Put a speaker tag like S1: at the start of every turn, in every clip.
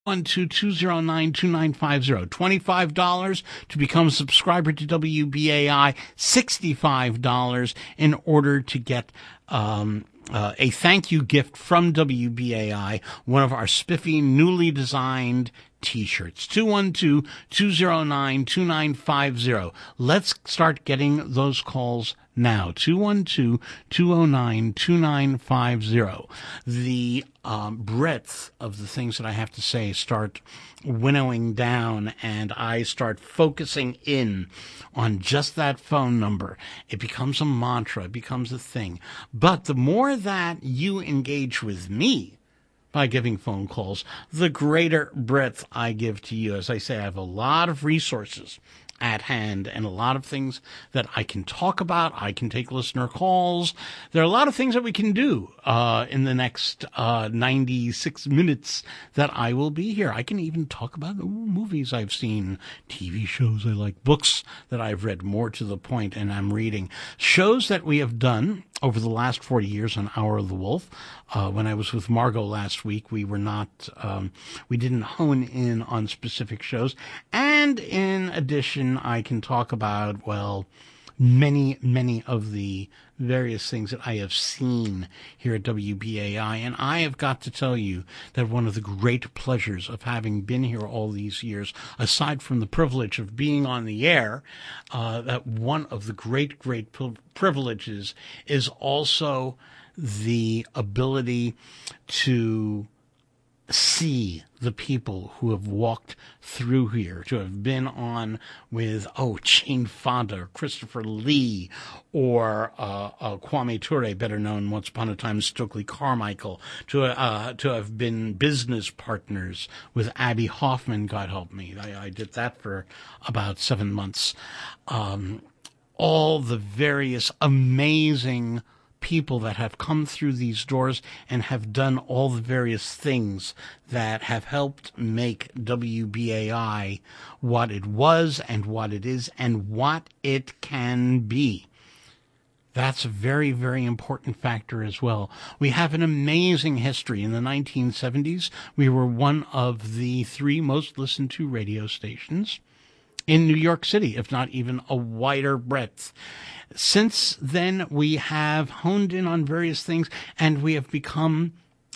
S1: 209-2950. $25 to become a subscriber to WBAI, $65 in order to get a thank you gift from WBAI, one of our spiffy, newly designed T-shirts. 212-209-2950. Let's start getting those calls now. 212-209-2950. The breadth of the things that I have to say start winnowing down, and I start focusing in on just that phone number. It becomes a mantra. It becomes a thing. But the more that you engage with me by giving phone calls, the greater breadth I give to you. As I say, I have a lot of resources at hand and a lot of things that I can talk about. I can take listener calls. There are a lot of things that we can do in the next 96 minutes that I will be here. I can even talk about movies I've seen, TV shows I like, books that I've read, more to the point, and I'm reading. Shows that we have done over the last 40 years on Hour of the Wolf. When I was with Margot last week, we didn't hone in on specific shows. And in addition, I can talk about, many, many of the various things that I have seen here at WBAI. And I have got to tell you that one of the great pleasures of having been here all these years, aside from the privilege of being on the air, that one of the great privileges is also the ability to see the people who have walked through here, to have been on with, Jane Fonda, or Christopher Lee, or Kwame Ture, better known once upon a time as Stokely Carmichael, to have been business partners with Abby Hoffman, God help me. I did that for about 7 months. All the various amazing people that have come through these doors and have done all the various things that have helped make WBAI what it was and what it is and what it can be. That's a very, very important factor as well. We have an amazing history. In the 1970s, we were one of the 3 most listened to radio stations in New York City, if not even a wider breadth. Since then, we have honed in on various things, and we have become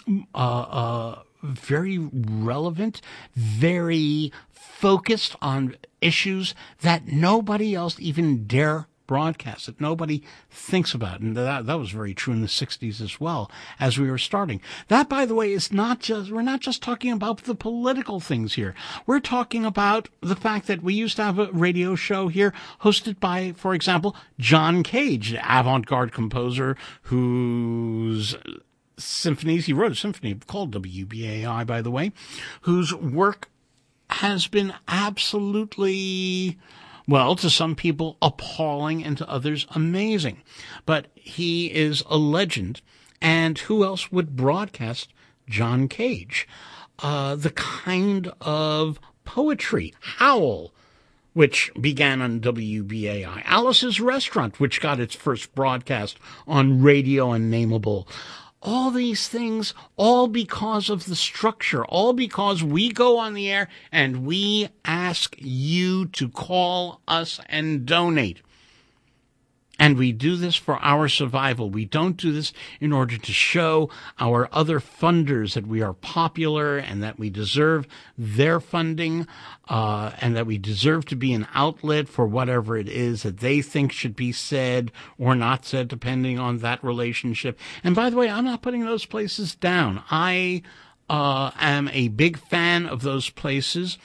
S1: very relevant, very focused on issues that nobody else even dare broadcast, that nobody thinks about. And that was very true in the 60s as well, as we were starting. That, by the way, is we're not just talking about the political things here. We're talking about the fact that we used to have a radio show here hosted by, for example, John Cage, the avant-garde composer whose symphonies, he wrote a symphony called WBAI, by the way, whose work has been absolutely, to some people appalling, and to others amazing. But he is a legend, and who else would broadcast John Cage? The kind of poetry, Howl, which began on WBAI, Alice's Restaurant, which got its first broadcast on Radio Unnameable. All these things, all because of the structure, all because we go on the air and we ask you to call us and donate. And we do this for our survival. We don't do this in order to show our other funders that we are popular and that we deserve their funding, and that we deserve to be an outlet for whatever it is that they think should be said or not said, depending on that relationship. And by the way, I'm not putting those places down. I am a big fan of those places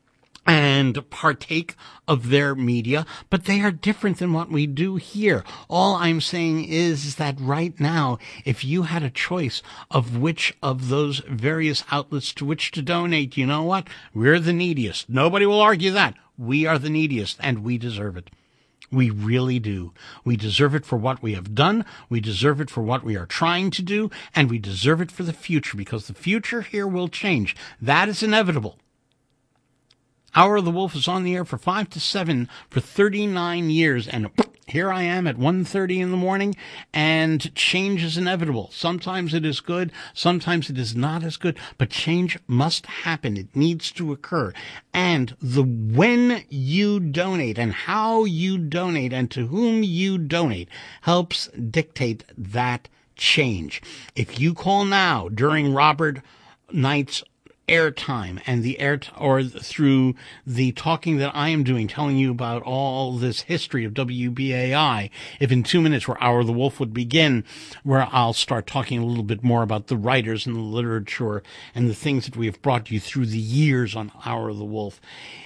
S1: and partake of their media, but they are different than what we do here. All I'm saying is that right now, if you had a choice of which of those various outlets to which to donate, you know what? We're the neediest. Nobody will argue that. We are the neediest, and we deserve it. We really do. We deserve it for what we have done. We deserve it for what we are trying to do, and we deserve it for the future, because the future here will change. That is inevitable. Hour of the Wolf is on the air for 5 to 7 for 39 years, and here I am at 1:30 in the morning, and change is inevitable. Sometimes it is good, sometimes it is not as good, but change must happen. It needs to occur. And when you donate and how you donate and to whom you donate helps dictate that change. If you call now during Robert Knight's airtime and or through the talking that I am doing, telling you about all this history of WBAI, if in 2 minutes where Hour of the Wolf would begin, where I'll start talking a little bit more about the writers and the literature and the things that we have brought you through the years on Hour of the Wolf.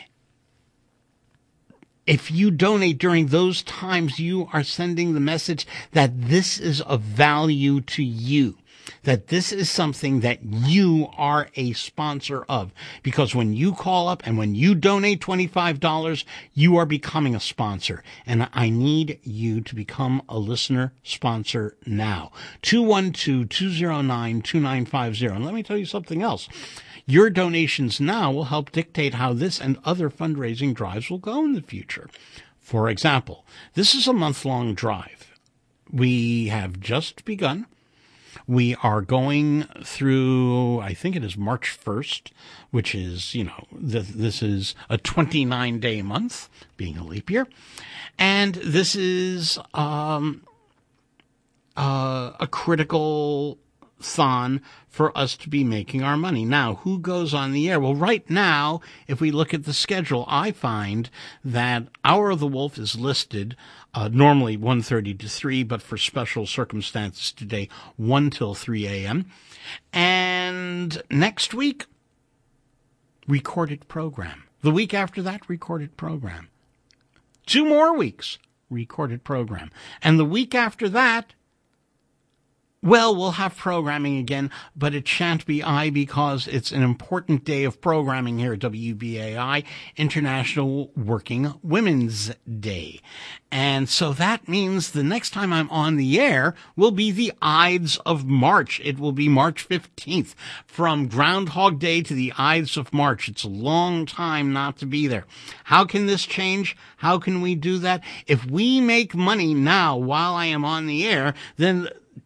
S1: If you donate during those times, you are sending the message that this is of value to you, that this is something that you are a sponsor of. Because when you call up and when you donate $25, you are becoming a sponsor. And I need you to become a listener sponsor now. 212-209-2950. And let me tell you something else. Your donations now will help dictate how this and other fundraising drives will go in the future. For example, this is a month-long drive. We have just begun. We are going through, I think it is March 1st, which is, this is a 29-day month, being a leap year. And this is a critical thon for us to be making our money. Now, who goes on the air? Well, right now, if we look at the schedule, I find that Hour of the Wolf is listed normally 1:30 to 3, but for special circumstances today, 1 till 3 a.m. And next week, recorded program. The week after that, recorded program. 2 more weeks, recorded program. And the week after that, well, we'll have programming again, but it shan't be because it's an important day of programming here at WBAI, International Working Women's Day. And so that means the next time I'm on the air will be the Ides of March. It will be March 15th. From Groundhog Day to the Ides of March. It's a long time not to be there. How can this change? How can we do that? If we make money now while I am on the air, then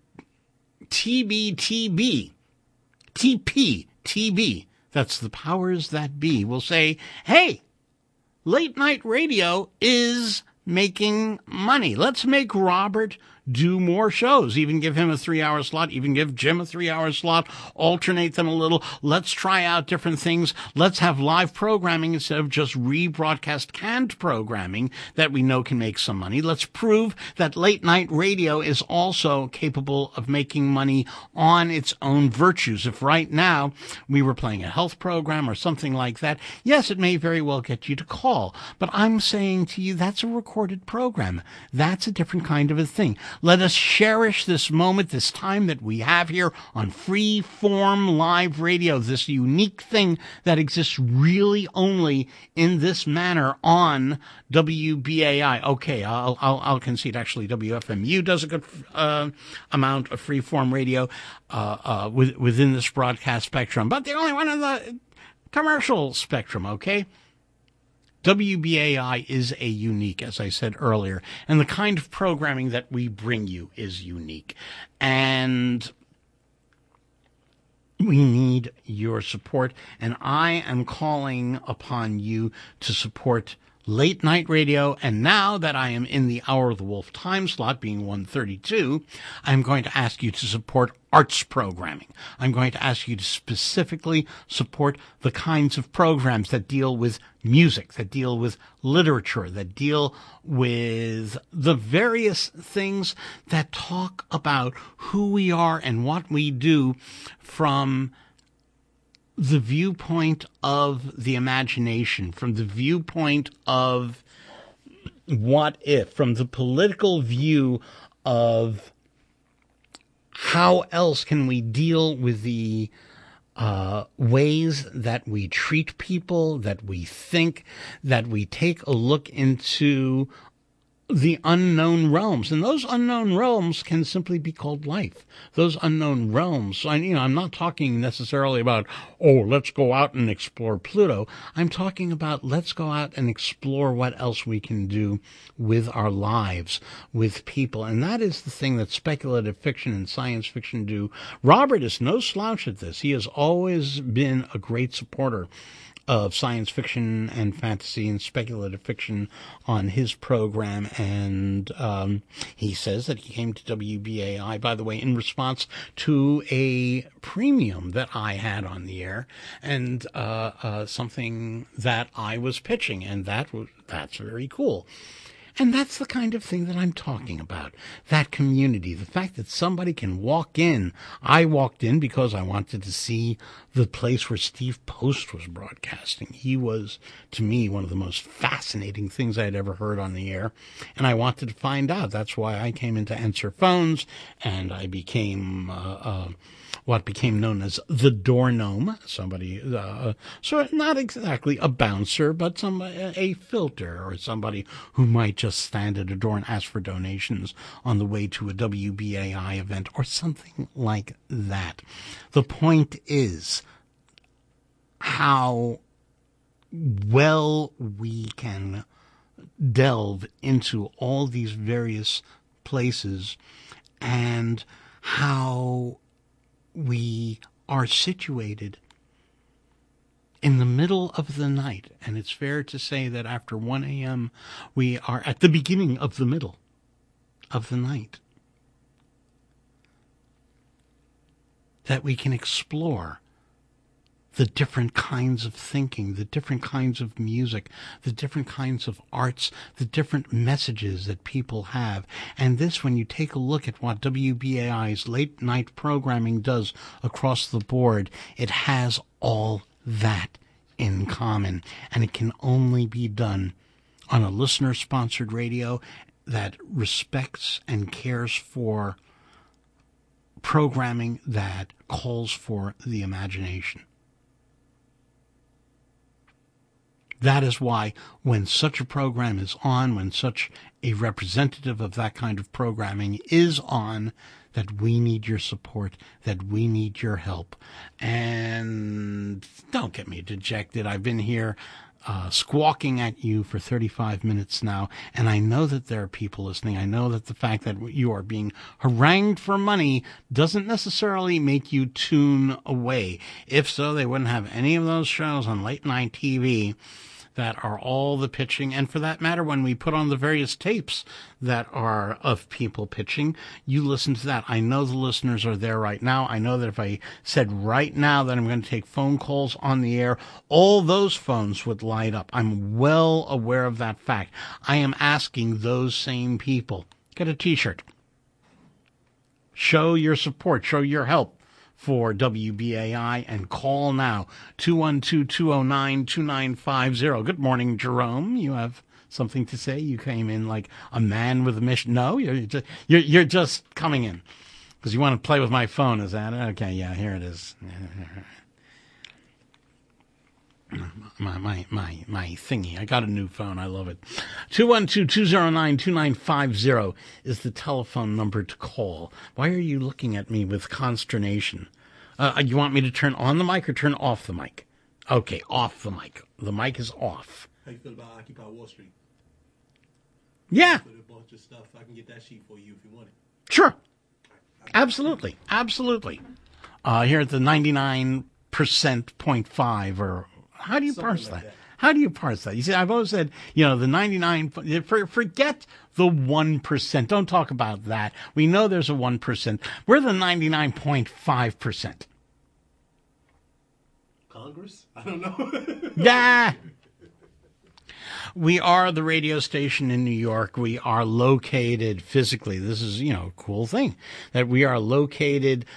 S1: TB, that's the powers that be, will say, hey, late night radio is making money. Let's make Robert do more shows, even give him a 3-hour slot, even give Jim a 3-hour slot, alternate them a little. Let's try out different things. Let's have live programming instead of just rebroadcast canned programming that we know can make some money. Let's prove that late night radio is also capable of making money on its own virtues. If right now we were playing a health program or something like that, yes, it may very well get you to call. But I'm saying to you, that's a recorded program. That's a different kind of a thing. Let us cherish this moment, this time that we have here on free-form live radio, this unique thing that exists really only in this manner on WBAI. Okay, I'll concede. Actually, WFMU does a good amount of free-form radio within this broadcast spectrum, but the only one in the commercial spectrum, okay? WBAI is a unique, as I said earlier, and the kind of programming that we bring you is unique. And we need your support, and I am calling upon you to support late night radio. And now that I am in the Hour of the Wolf time slot, being 1:32, I'm going to ask you to support arts programming. I'm going to ask you to specifically support the kinds of programs that deal with music, that deal with literature, that deal with the various things that talk about who we are and what we do from the viewpoint of the imagination, from the viewpoint of what if, from the political view of how else can we deal with the ways that we treat people, that we think, that we take a look into the unknown realms, and those unknown realms can simply be called life. Those unknown realms, I'm not talking necessarily about, let's go out and explore Pluto. I'm talking about let's go out and explore what else we can do with our lives, with people. And that is the thing that speculative fiction and science fiction do. Robert is no slouch at this. He has always been a great supporter of science fiction and fantasy and speculative fiction on his program. And he says that he came to WBAI, by the way, in response to a premium that I had on the air and something that I was pitching. And that's very cool. And that's the kind of thing that I'm talking about. That community, the fact that somebody can walk in. I walked in because I wanted to see the place where Steve Post was broadcasting. He was, to me, one of the most fascinating things I had ever heard on the air. And I wanted to find out. That's why I came in to answer phones, and I became what became known as the door gnome, somebody, so not exactly a bouncer, but a filter, or somebody who might just stand at a door and ask for donations on the way to a WBAI event or something like that. The point is how well we can delve into all these various places and how we are situated in the middle of the night. And it's fair to say that after 1 a.m., we are at the beginning of the middle of the night. That we can explore the different kinds of thinking, the different kinds of music, the different kinds of arts, the different messages that people have. And this, when you take a look at what WBAI's late night programming does across the board, it has all that in common. And it can only be done on a listener-sponsored radio that respects and cares for programming that calls for the imagination. That is why when such a program is on, when such a representative of that kind of programming is on, that we need your support, that we need your help. And don't get me dejected. I've been here squawking at you for 35 minutes now, and I know that there are people listening. I know that the fact that you are being harangued for money doesn't necessarily make you tune away. If so, they wouldn't have any of those shows on late night TV that are all the pitching. And for that matter, when we put on the various tapes that are of people pitching, you listen to that. I know the listeners are there right now. I know that if I said right now that I'm going to take phone calls on the air, all those phones would light up. I'm well aware of that fact. I am asking those same people, get a t-shirt. Show your support, show your help for WBAI, and call now, 212-209-2950. Good morning, Jerome. You have something to say? You came in like a man with a mission. No, you're just coming in because you want to play with my phone. Is that it? Okay, yeah, here it is. My thingy. I got a new phone. I love it. 212-209-2950 is the telephone number to call. Why are you looking at me with consternation? You want me to turn on the mic or turn off the mic? Okay, off the mic. The mic is off.
S2: How you feel about Occupy Wall Street?
S1: Yeah.
S2: Put a bunch of stuff. I can get that sheet for you if you want it.
S1: Sure. Absolutely. Absolutely. Here at the 99%.5 or how do you parse that? How do you parse that? You see, I've always said, the 99, forget the 1%. Don't talk about that. We know there's a 1%. We're the 99.5%.
S2: Congress? I don't know.
S1: Yeah. We are the radio station in New York. We are located physically. This is, a cool thing that we are located,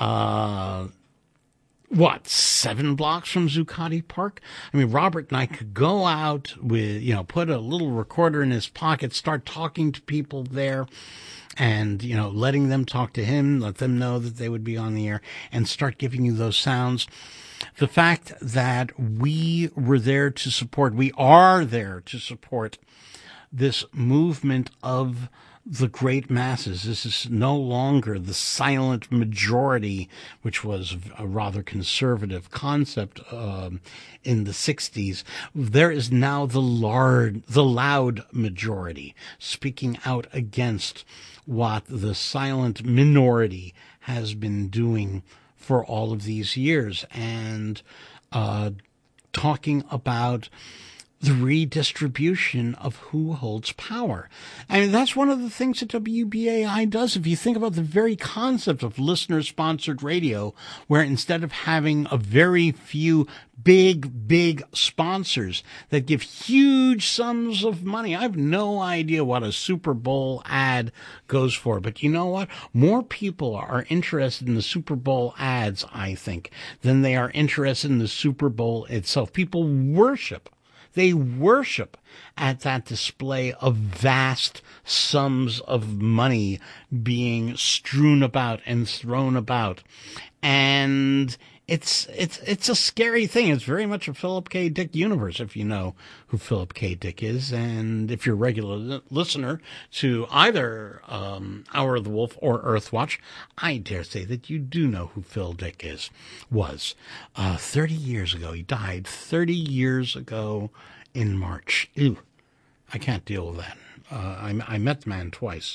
S1: 7 blocks from Zuccotti Park? I mean, Robert and I could go out with, put a little recorder in his pocket, start talking to people there and, letting them talk to him, let them know that they would be on the air and start giving you those sounds. The fact that we are there to support this movement of the great masses. This is no longer the silent majority, which was a rather conservative concept in the 60s. There is now the loud majority speaking out against what the silent minority has been doing for all of these years, and talking about the redistribution of who holds power. I mean, that's one of the things that WBAI does. If you think about the very concept of listener-sponsored radio, where instead of having a very few big sponsors that give huge sums of money, I have no idea what a Super Bowl ad goes for, but you know what? More people are interested in the Super Bowl ads, I think, than they are interested in the Super Bowl itself. People worship. They worship at that display of vast sums of money being strewn about and thrown about. And it's a scary thing. It's very much a Philip K. Dick universe, if you know who Philip K. Dick is. And if you're a regular listener to either Hour of the Wolf or Earthwatch, I dare say that you do know who Phil Dick was. 30 years ago. He died 30 years ago in March. Ew, I can't deal with that. I met the man twice.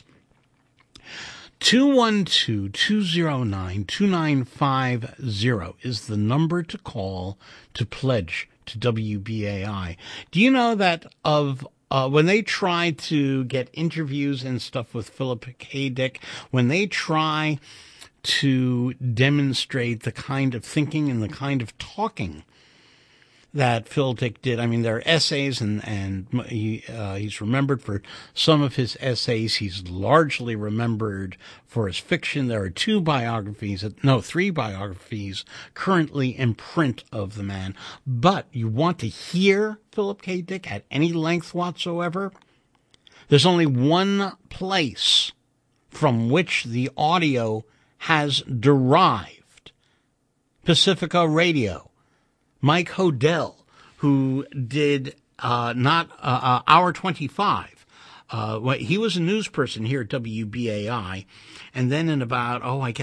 S1: 212-209-2950 is the number to call to pledge to WBAI. Do you know that when they try to get interviews and stuff with Philip K. Dick, when they try to demonstrate the kind of thinking and the kind of talking that Phil Dick did. I mean, there are essays, and he's remembered for some of his essays. He's largely remembered for his fiction. There are three biographies currently in print of the man. But you want to hear Philip K. Dick at any length whatsoever? There's only one place from which the audio has derived. Pacifica Radio. Mike Hodel, who did Hour 25. He was a news person here at WBAI, and then in about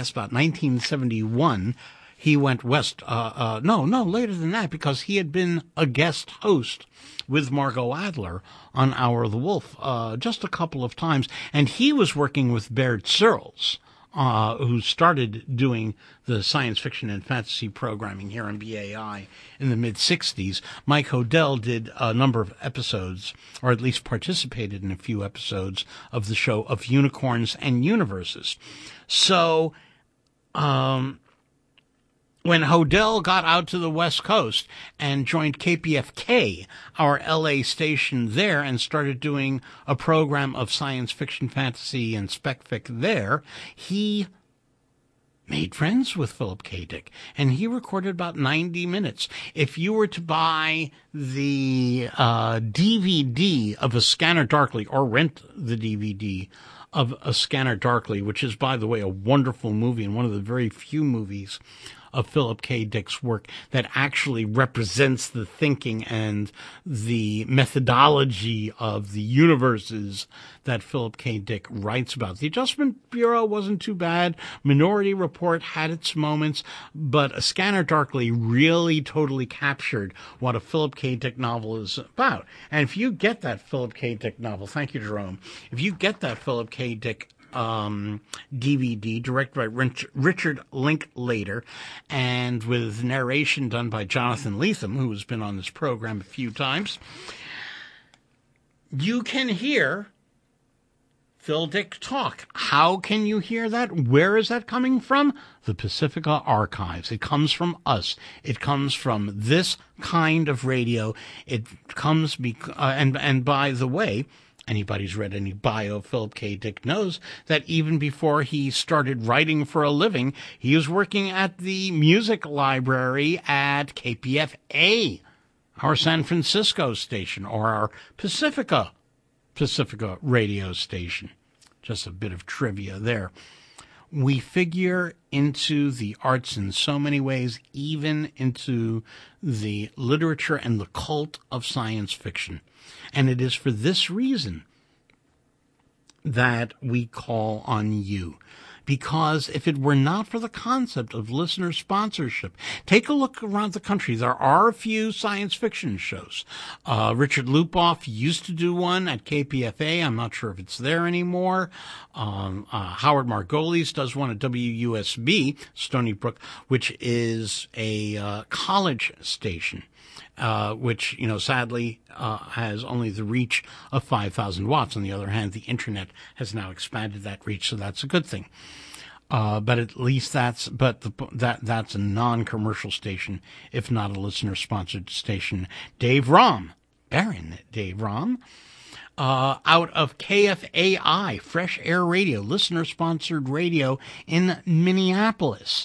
S1: 1971, he went west. Later than that, because he had been a guest host with Margot Adler on Hour of the Wolf just a couple of times, and he was working with Baird Searles, who started doing the science fiction and fantasy programming here on BAI in the mid-'60s. Mike Hodel did a number of episodes, or at least participated in a few episodes of the show of Unicorns and Universes. So, when Hodel got out to the West Coast and joined KPFK, our LA station there, and started doing a program of science fiction, fantasy, and spec fic there, he made friends with Philip K. Dick, and he recorded about 90 minutes. If you were to buy the DVD of A Scanner Darkly, or rent the DVD of A Scanner Darkly, which is, by the way, a wonderful movie and one of the very few movies of Philip K. Dick's work that actually represents the thinking and the methodology of the universes that Philip K. Dick writes about. The Adjustment Bureau wasn't too bad. Minority Report had its moments, but A Scanner Darkly really totally captured what a Philip K. Dick novel is about. And if you get that Philip K. Dick novel, thank you, Jerome, if you get that Philip K. Dick DVD, directed by Richard Linklater, and with narration done by Jonathan Lethem, who has been on this program a few times, you can hear Phil Dick talk. How can you hear that? Where is that coming from? The Pacifica Archives. It comes from us. It comes from this kind of radio. It comes and by the way, anybody who's read any bio of Philip K. Dick knows that even before he started writing for a living, he was working at the music library at KPFA, our San Francisco station, or our Pacifica radio station. Just a bit of trivia there. We figure into the arts in so many ways, even into the literature and the cult of science fiction. And it is for this reason that we call on you. Because if it were not for the concept of listener sponsorship, take a look around the country. There are a few science fiction shows. Richard Lupoff used to do one at KPFA. I'm not sure if it's there anymore. Howard Margolis does one at WUSB, Stony Brook, which is a college station. Which, sadly, has only the reach of 5,000 watts. On the other hand, the internet has now expanded that reach, so that's a good thing. But at least that's a non-commercial station, if not a listener-sponsored station. Dave Rahm, Baron Dave Rahm, out of KFAI, Fresh Air Radio, listener-sponsored radio in Minneapolis,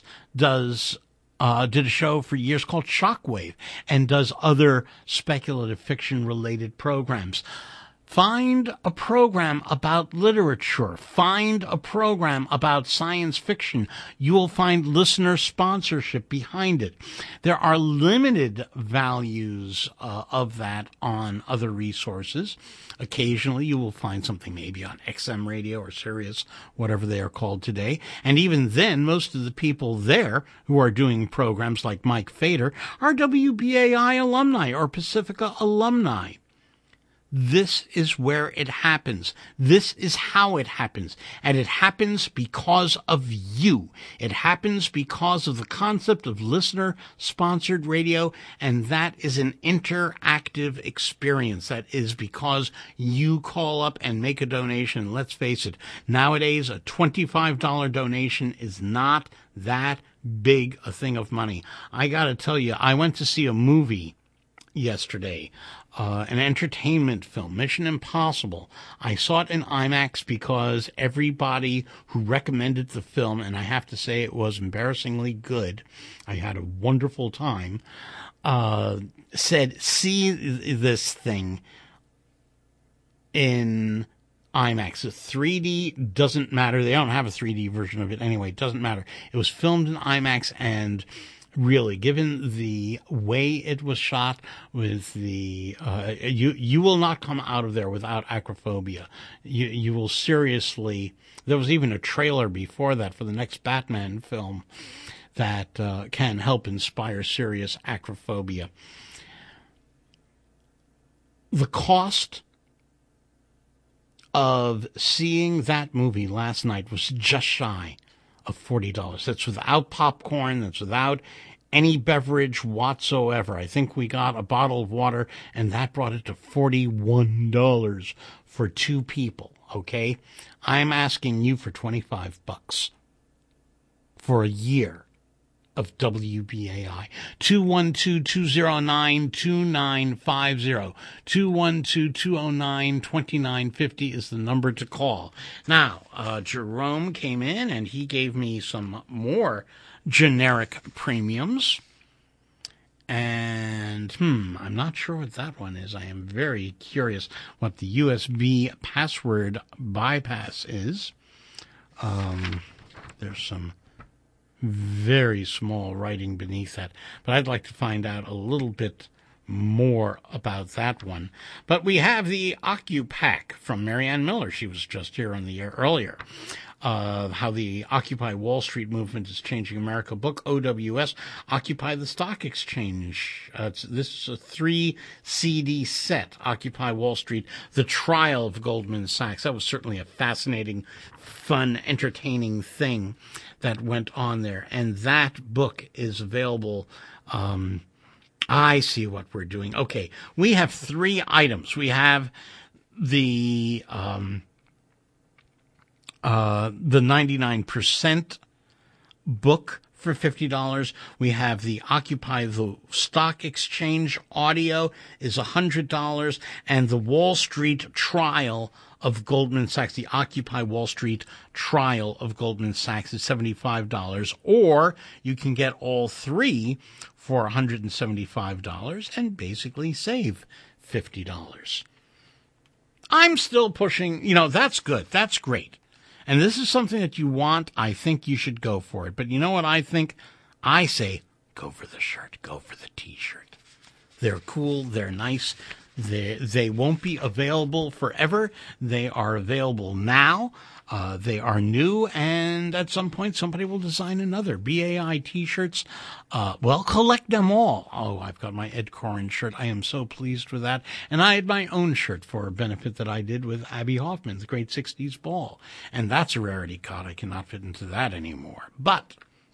S1: did a show for years called Shockwave and does other speculative fiction-related programs. Find a program about literature. Find a program about science fiction. You will find listener sponsorship behind it. There are limited values of that on other resources. Occasionally you will find something maybe on XM Radio or Sirius, whatever they are called today. And even then, most of the people there who are doing programs like Mike Fader are WBAI alumni or Pacifica alumni. This is where it happens. This is how it happens. And it happens because of you. It happens because of the concept of listener-sponsored radio, and that is an interactive experience. That is because you call up and make a donation. Let's face it, nowadays a $25 donation is not that big a thing of money. I gotta tell you, I went to see a movie yesterday, an entertainment film, Mission Impossible. I saw it in IMAX because everybody who recommended the film, and I have to say it was embarrassingly good, I had a wonderful time, said, see this thing in IMAX. The 3D doesn't matter. They don't have a 3D version of it anyway. It doesn't matter. It was filmed in IMAX, and really, given the way it was shot, with the you will not come out of there without acrophobia. You will seriously. There was even a trailer before that for the next Batman film that can help inspire serious acrophobia. The cost of seeing that movie last night was just shy of $40. That's without popcorn. That's without any beverage whatsoever. I think we got a bottle of water, and that brought it to $41 for two people, okay? I'm asking you for $25 for a year of WBAI. 212-209-2950. 212-209-2950 is the number to call. Now, Jerome came in and he gave me some more generic premiums. And, I'm not sure what that one is. I am very curious what the USB password bypass is. There's some very small writing beneath that, but I'd like to find out a little bit more about that one. But we have the OccuPack from Marianne Miller. She was just here on the air earlier. How the Occupy Wall Street movement is changing America book, OWS, Occupy the Stock Exchange. This is a 3 CD set, Occupy Wall Street, The Trial of Goldman Sachs. That was certainly a fascinating, fun, entertaining thing that went on there. And that book is available. I see what we're doing. Okay, we have 3 items. We have the 99% book for $50. We have the Occupy the Stock Exchange audio is $100, and the Wall Street Trial of Goldman Sachs, the Occupy Wall Street Trial of Goldman Sachs is $75, or you can get all 3 for $175 and basically save $50. I'm still pushing, that's good. That's great. and this is something that you want, I think you should go for it. But you know what I think? I say, go for the shirt. Go for the T-shirt. They're cool. They're nice. They won't be available forever. They are available now. They are new, and at some point somebody will design another. BAI T-shirts, collect them all. Oh, I've got my Ed Koren shirt. I am so pleased with that. And I had my own shirt for a benefit that I did with Abby Hoffman, the Great 60s Ball. And that's a rarity. God, I cannot fit into that anymore. But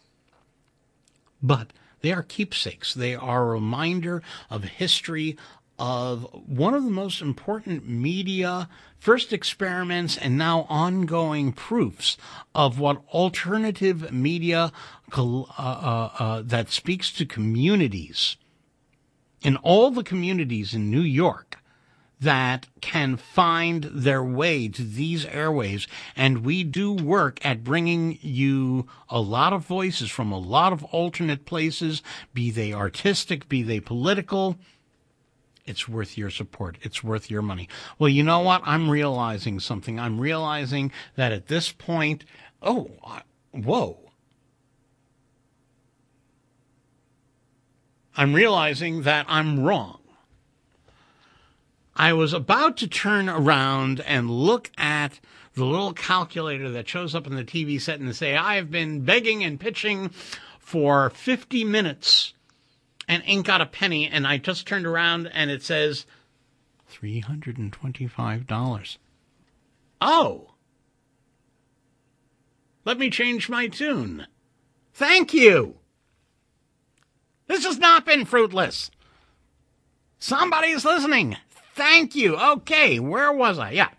S1: they are keepsakes. They are a reminder of history, of one of the most important media first experiments and now ongoing proofs of what alternative media that speaks to communities, in all the communities in New York that can find their way to these airwaves. And we do work at bringing you a lot of voices from a lot of alternate places, be they artistic, be they political. It's worth your support. It's worth your money. Well, you know what? I'm realizing something. I'm realizing that at this point, whoa. I'm realizing that I'm wrong. I was about to turn around and look at the little calculator that shows up in the TV set and say, I've been begging and pitching for 50 minutes and ain't got a penny. And I just turned around and it says $325. Oh, let me change my tune. Thank you. This has not been fruitless. Somebody's listening. Thank you. Okay, where was I? Yeah,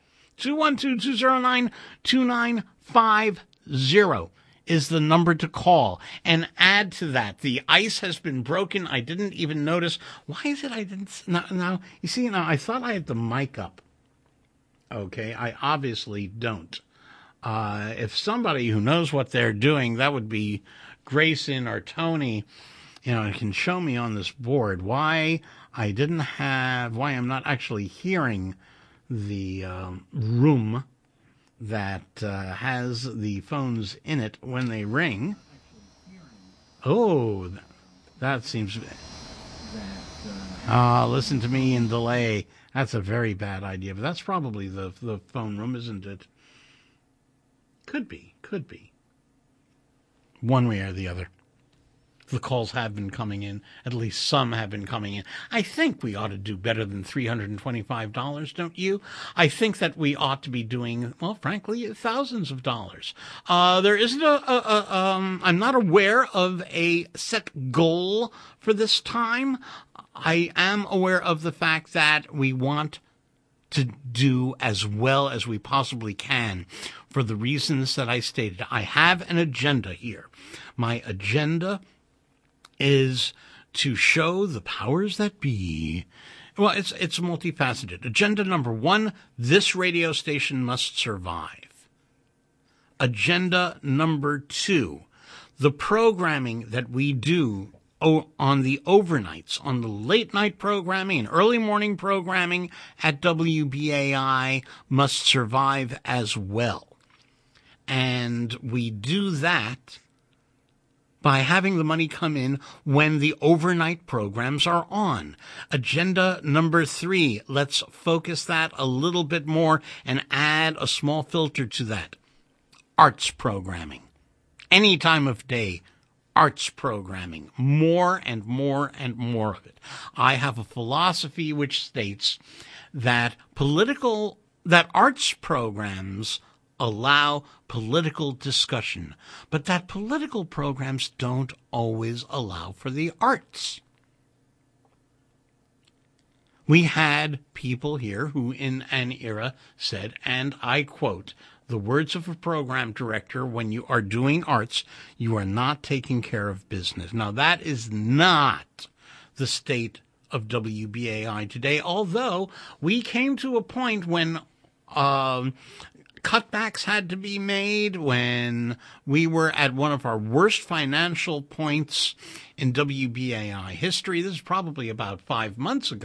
S1: 212-209-2950 is the number to call. And add to that, the ice has been broken. I didn't even notice. Why is it I didn't? Now, you see, now I thought I had the mic up. Okay, I obviously don't. If somebody who knows what they're doing, that would be Grayson or Tony, can show me on this board why I'm not actually hearing the room that has the phones in it when they ring. Oh, that seems... listen to me in delay. That's a very bad idea, but that's probably the phone room, isn't it? Could be. One way or the other. The calls have been coming in. At least some have been coming in. I think we ought to do better than $325, don't you? I think that we ought to be doing, well, frankly, thousands of dollars. There isn't I'm not aware of a set goal for this time. I am aware of the fact that we want to do as well as we possibly can for the reasons that I stated. I have an agenda here. My agenda is to show the powers that be. Well, it's multifaceted. Agenda number 1, this radio station must survive. Agenda number 2, the programming that we do on the overnights, on the late night programming and early morning programming at WBAI must survive as well. And we do that by having the money come in when the overnight programs are on. Agenda number 3, let's focus that a little bit more and add a small filter to that. Arts programming. Any time of day, arts programming. More and more and more of it. I have a philosophy which states that arts programs allow political discussion, but that political programs don't always allow for the arts. We had people here who in an era said, and I quote, the words of a program director, when you are doing arts, you are not taking care of business. Now, that is not the state of WBAI today, although we came to a point when cutbacks had to be made, when we were at one of our worst financial points in WBAI history. This is probably about 5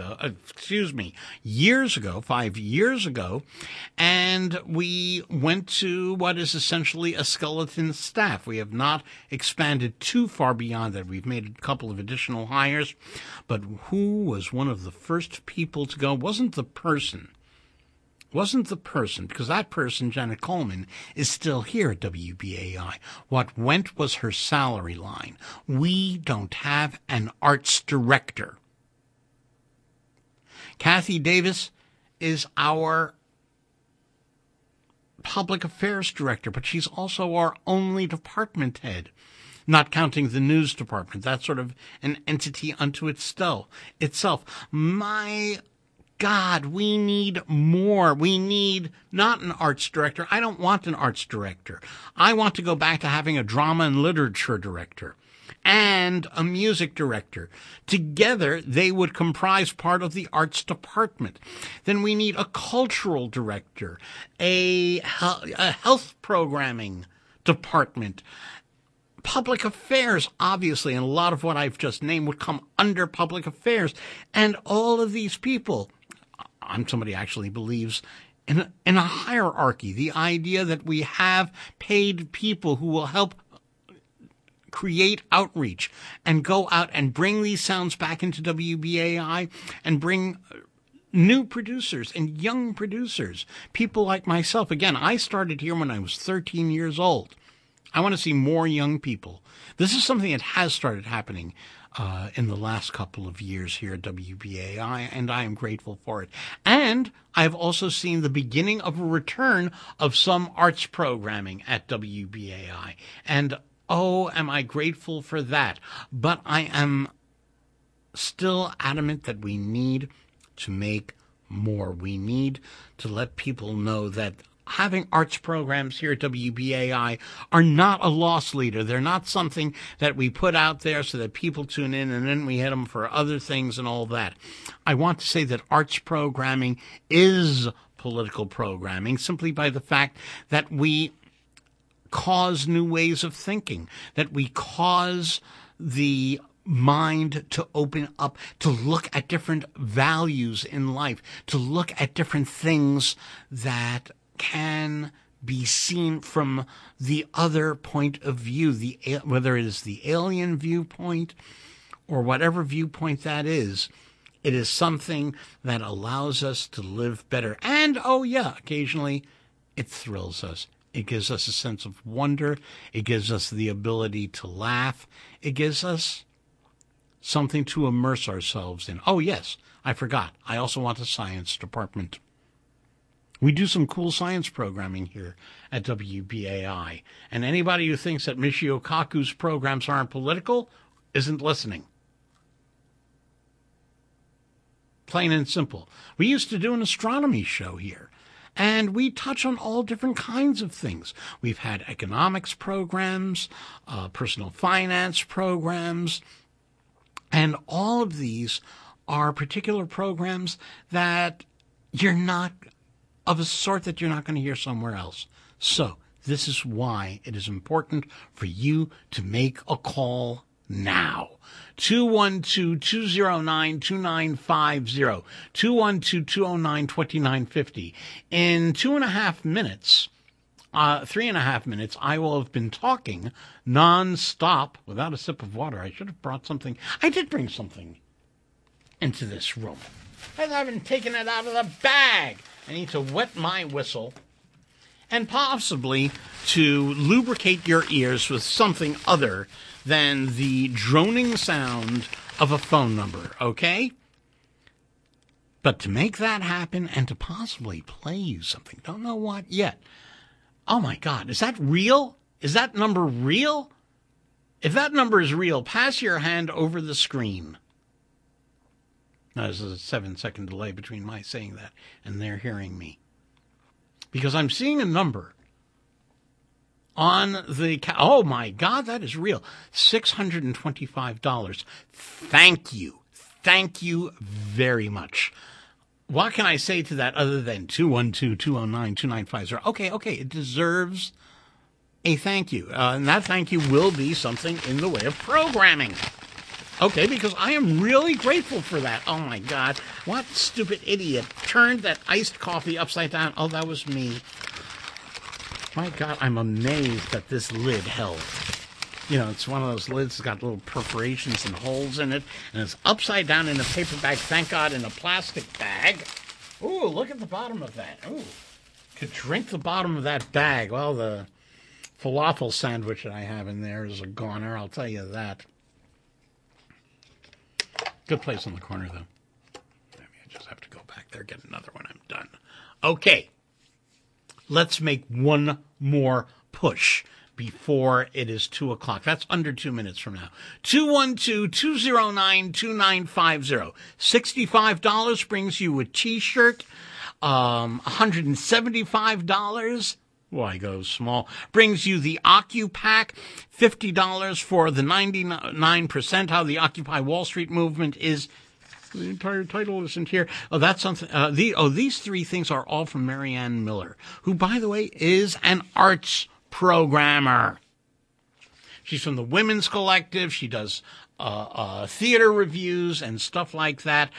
S1: years ago. And we went to what is essentially a skeleton staff. We have not expanded too far beyond that. We've made a couple of additional hires. But who was one of the first people to go? Wasn't the person, because that person, Janet Coleman, is still here at WBAI. What went was her salary line. We don't have an arts director. Kathy Davis is our public affairs director, but she's also our only department head, not counting the news department. That's sort of an entity unto itself. My God, we need more. We need not an arts director. I don't want an arts director. I want to go back to having a drama and literature director and a music director. Together, they would comprise part of the arts department. Then we need a cultural director, a health programming department, public affairs, obviously, and a lot of what I've just named would come under public affairs. And all of these people, I'm somebody who actually believes in a hierarchy, the idea that we have paid people who will help create outreach and go out and bring these sounds back into WBAI and bring new producers and young producers, people like myself. Again, I started here when I was 13 years old. I want to see more young people. This is something that has started happening in the last couple of years here at WBAI, and I am grateful for it. And I've also seen the beginning of a return of some arts programming at WBAI. And oh, am I grateful for that. But I am still adamant that we need to make more. We need to let people know that having arts programs here at WBAI are not a loss leader. They're not something that we put out there so that people tune in and then we hit them for other things and all that. I want to say that arts programming is political programming simply by the fact that we cause new ways of thinking, that we cause the mind to open up, to look at different values in life, to look at different things that can be seen from the other point of view, whether it is the alien viewpoint or whatever viewpoint that is. It is something that allows us to live better. And, oh yeah, occasionally it thrills us. It gives us a sense of wonder. It gives us the ability to laugh. It gives us something to immerse ourselves in. Oh yes, I forgot. I also want a science department. We do some cool science programming here at WBAI. And anybody who thinks that Michio Kaku's programs aren't political isn't listening. Plain and simple. We used to do an astronomy show here, and we touch on all different kinds of things. We've had economics programs, personal finance programs, and all of these are particular programs that you're not of a sort that you're not going to hear somewhere else. So this is why it is important for you to make a call now. 212-209-2950. 212-209-2950. In 3.5 minutes, I will have been talking nonstop without a sip of water. I should have brought something. I did bring something into this room. I haven't taken it out of the bag. I need to wet my whistle and possibly to lubricate your ears with something other than the droning sound of a phone number, okay? But to make that happen and to possibly play you something, don't know what yet. Oh my God, is that real? Is that number real? If that number is real, pass your hand over the screen. Now, there's a 7-second delay between my saying that and their hearing me. Because I'm seeing a number on the... Oh, my God, that is real. $625. Thank you. Thank you very much. what can I say to that other than 212-209-2950? Okay, it deserves a thank you. And that thank you will be something in the way of programming. Okay, because I am really grateful for that. Oh, my God. What stupid idiot turned that iced coffee upside down? Oh, that was me. My God, I'm amazed that this lid held. You know, it's one of those lids that's got little perforations and holes in it, and it's upside down in a paper bag, thank God, in a plastic bag. Ooh, look at the bottom of that. Ooh, could drink the bottom of that bag. Well, the falafel sandwich that I have in there is a goner, I'll tell you that. Good place on the corner, though. I just have to go back there, get another one. I'm done. Okay. Let's make one more push before it is 2 o'clock. That's under 2 minutes from now. 212-209-2950. $65 brings you a T-shirt. $175. Why go small? Brings you the OccuPack, $50 for the 99%. How the Occupy Wall Street movement is. The entire title isn't here. Oh, that's something. These three things are all from Marianne Miller, who, by the way, is an arts programmer. She's from the Women's Collective. She does theater reviews and stuff like that.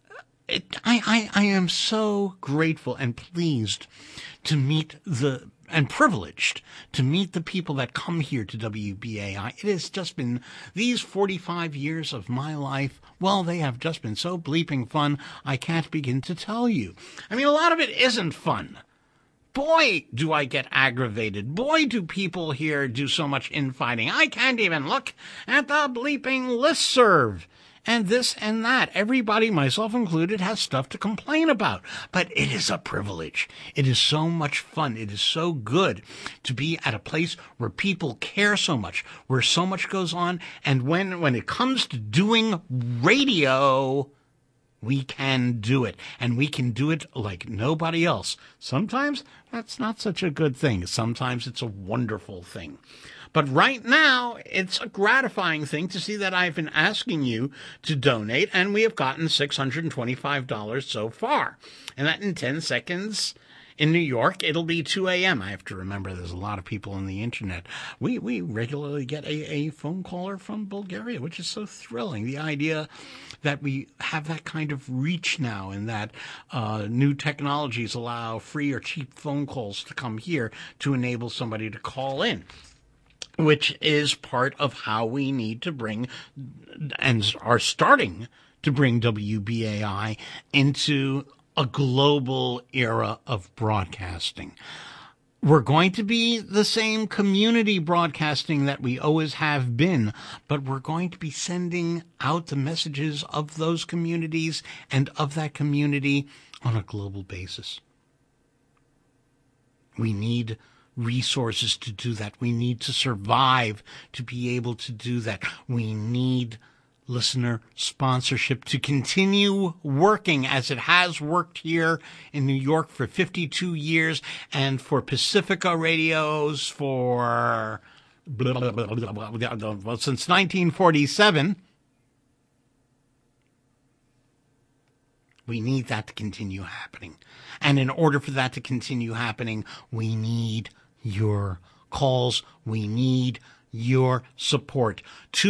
S1: I am so grateful and pleased to meet and privileged to meet the people that come here to WBAI. It has just been these 45 years of my life. Well, they have just been so bleeping fun, I can't begin to tell you. I mean, a lot of it isn't fun. Boy, do I get aggravated. Boy, do people here do so much infighting. I can't even look at the bleeping listserv. And this and that. Everybody, myself included, has stuff to complain about. But it is a privilege. It is so much fun. It is so good to be at a place where people care so much, where so much goes on. And when it comes to doing radio, we can do it. And we can do it like nobody else. Sometimes that's not such a good thing. Sometimes it's a wonderful thing. But right now, it's a gratifying thing to see that I've been asking you to donate, and we have gotten $625 so far. And that in 10 seconds in New York, it'll be 2 a.m. I have to remember there's a lot of people on the internet. We regularly get a phone caller from Bulgaria, which is so thrilling. The idea that we have that kind of reach now and that new technologies allow free or cheap phone calls to come here to enable somebody to call in, which is part of how we need to bring and are starting to bring WBAI into a global era of broadcasting. We're going to be the same community broadcasting that we always have been, but we're going to be sending out the messages of those communities and of that community on a global basis. We need resources to do that. We need to survive to be able to do that. We need listener sponsorship to continue working as it has worked here in New York for 52 years and for Pacifica Radios for since 1947. We need that to continue happening. And in order for that to continue happening, we need your calls. We need your support.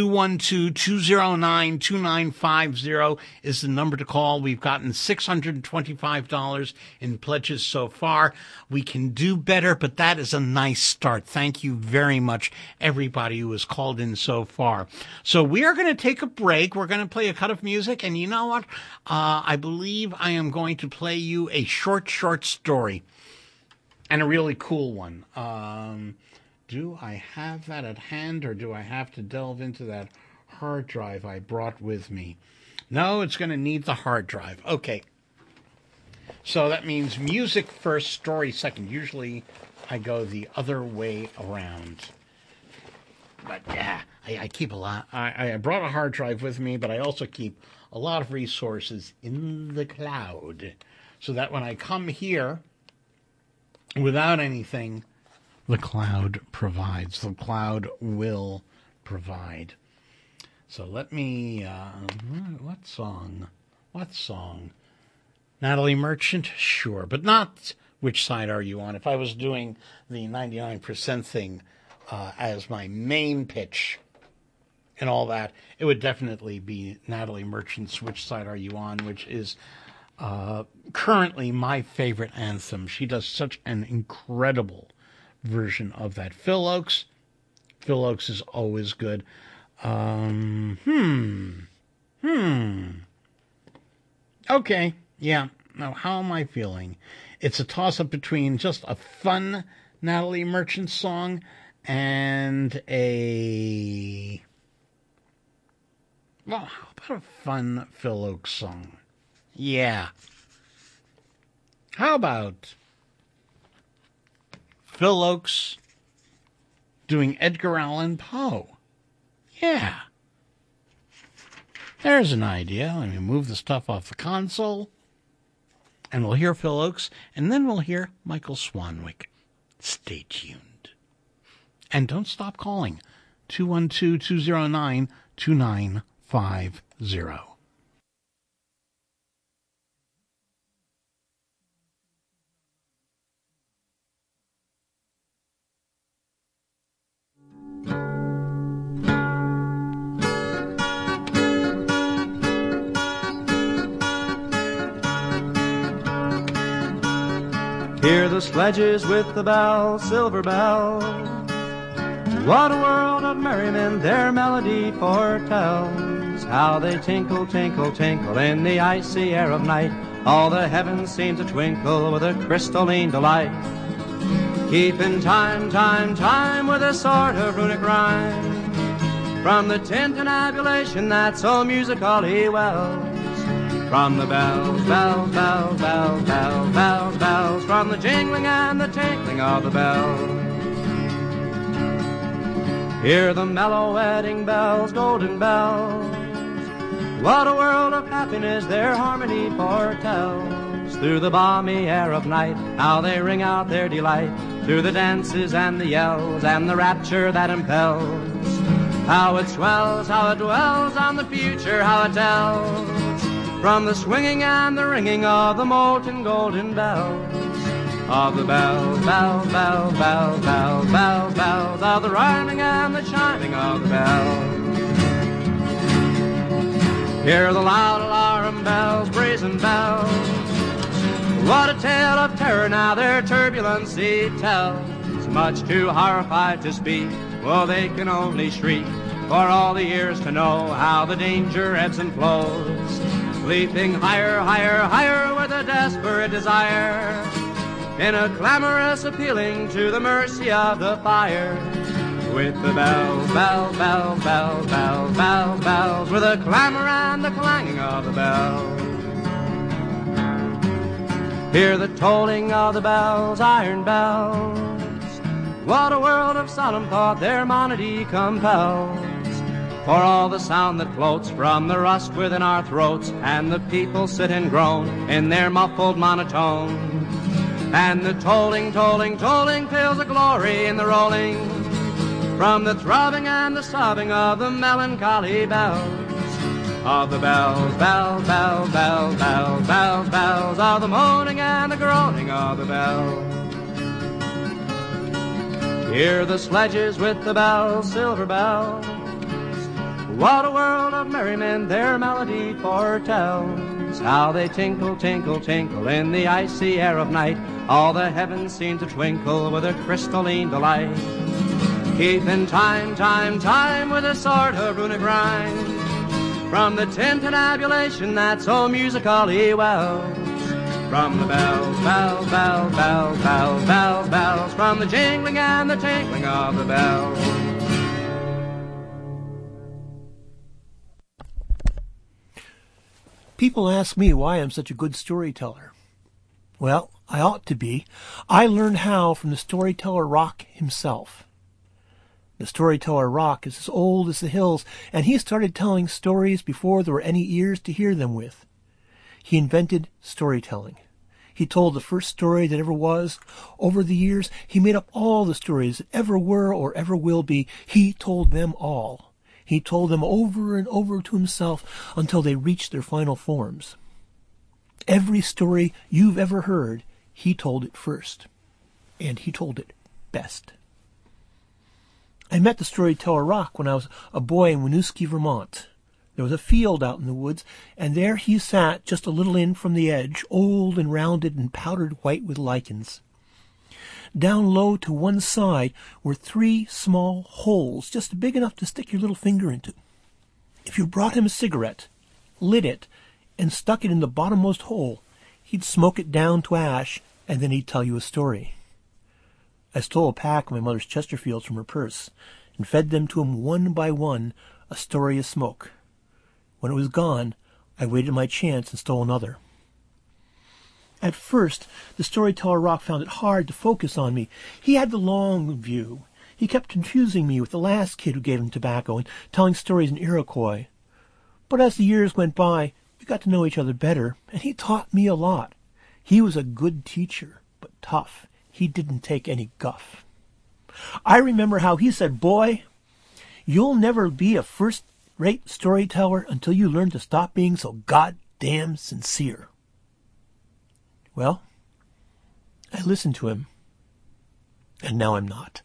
S1: 212-209-2950 is the number to call. We've gotten $625 in pledges so far. We can do better, but that is a nice start. Thank you very much, everybody who has called in so far. So we are going to take a break. We're going to play a cut of music, and you know what? I believe I am going to play you a short story, and a really cool one. Do I have that at hand, or do I have to delve into that hard drive I brought with me? No, it's going to need the hard drive. Okay. So that means music first, story second. Usually I go the other way around. But yeah, I keep a lot. I brought a hard drive with me, but I also keep a lot of resources in the cloud, so that when I come here without anything, the cloud provides. The cloud will provide. So let me, what song? Natalie Merchant, sure, but not Which Side Are You On? If I was doing the 99% thing as my main pitch and all that, it would definitely be Natalie Merchant's Which Side Are You On, which is currently my favorite anthem. She does such an incredible version of that. Phil Oakes is always good. Okay, yeah. Now, how am I feeling? It's a toss-up between just a fun Natalie Merchant song and a... Well, how about a fun Phil Oakes song? Yeah. How about Phil Oakes doing Edgar Allan Poe? Yeah. There's an idea. Let me move the stuff off the console. And we'll hear Phil Oakes, and then we'll hear Michael Swanwick. Stay tuned. And don't stop calling. 212-209-2950.
S3: Hear the sledges with the bells, silver bells. What a world of merriment their melody foretells. How they tinkle, tinkle, tinkle in the icy air of night. All the heavens seem to twinkle with a crystalline delight. Keeping time, time, time with a sort of runic rhyme. From the tintinnabulation that so musically wells. From the bells, bells, bells, bells, bells, bells, bells, from the jingling and the tinkling of the bells. Hear the mellow wedding bells, golden bells. What a world of happiness their harmony foretells. Through the balmy air of night, how they ring out their delight. Through the dances and the yells and the rapture that impels. How it swells, how it dwells on the future, how it tells. From the swinging and the ringing of the molten golden bells. Of the bells, bells, bells, bells, bells, bells, bells. Of the rhyming and the chiming of the bells. Hear the loud alarm bells, brazen bells. What a tale of terror now their turbulency tells. Much too horrified to speak, well they can only shriek. For all the ears to know how the danger ebbs and flows. Leaping higher, higher, higher with a desperate desire. In a clamorous appealing to the mercy of the fire. With the bells, bells, bells, bells, bells, bells, bells. With the clamor and the clanging of the bells. Hear the tolling of the bells, iron bells. What a world of solemn thought their monody compels. For all the sound that floats from the rust within our throats, and the people sit and groan in their muffled monotone. And the tolling, tolling, tolling fills a glory in the rolling, from the throbbing and the sobbing of the melancholy bells. Of the bells, bells, bells, bells, bells, bells, bells, of the moaning and the groaning of the bells. Hear the sledges with the bells, silver bells. What a world of merriment their melody foretells. How they tinkle, tinkle, tinkle in the icy air of night. All the heavens seem to twinkle with a crystalline delight. Keeping time, time, time with a sort of runic rhyme. From the tintinnabulation that so musically wells. From the bells, bells, bells, bells, bells, bells, bells. From the jingling and the tinkling of the bells.
S4: People ask me why I'm such a good storyteller. Well, I ought to be. I learned how from the storyteller Rock himself. The storyteller Rock is as old as the hills, and he started telling stories before there were any ears to hear them with. He invented storytelling. He told the first story that ever was. Over the years, he made up all the stories that ever were or ever will be. He told them all. He told them over and over to himself until they reached their final forms. every story you've ever heard, he told it first. And he told it best. I met the Storyteller Rock when I was a boy in Winooski, Vermont. There was a field out in the woods, and there he sat just a little in from the edge, old and rounded and powdered white with lichens. Down low to one side were 3 small holes, just big enough to stick your little finger into. If you brought him a cigarette, lit it, and stuck it in the bottommost hole, he'd smoke it down to ash, and then he'd tell you a story. I stole a pack of my mother's Chesterfields from her purse, and fed them to him one by one, a story of smoke. When it was gone, I waited my chance and stole another. At first, the Storyteller Rock found it hard to focus on me. He had the long view. He kept confusing me with the last kid who gave him tobacco and telling stories in Iroquois. But as the years went by, we got to know each other better, and he taught me a lot. He was a good teacher, but tough. He didn't take any guff. I remember how he said, "Boy, you'll never be a first-rate storyteller until you learn to stop being so goddamn sincere." Well, I listened to him, and now I'm not.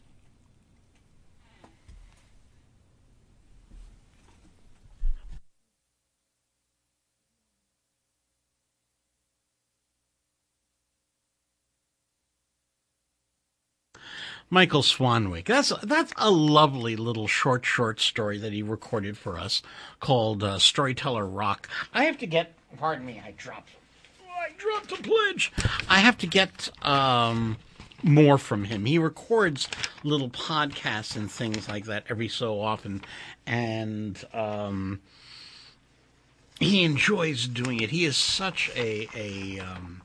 S1: Michael Swanwick. That's a lovely little short story that he recorded for us called Storyteller Rock. I have to get, pardon me, I dropped the pledge. I have to get more from him. He records little podcasts and things like that every so often, and he enjoys doing it. He is such a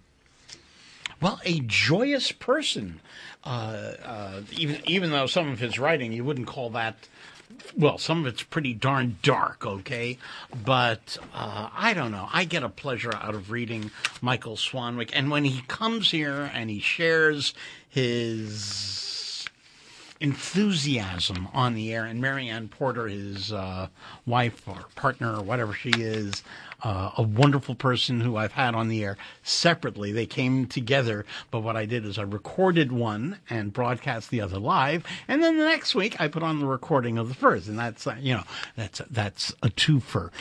S1: joyous person. Even though some of his writing, you wouldn't call that, well, some of it's pretty darn dark, okay? But I don't know. I get a pleasure out of reading Michael Swanwick. And when he comes here and he shares his enthusiasm on the air, and Marianne Porter, his wife or partner or whatever she is, a wonderful person who I've had on the air separately. They came together, but what I did is I recorded one and broadcast the other live, and then the next week I put on the recording of the first, and that's that's a twofer.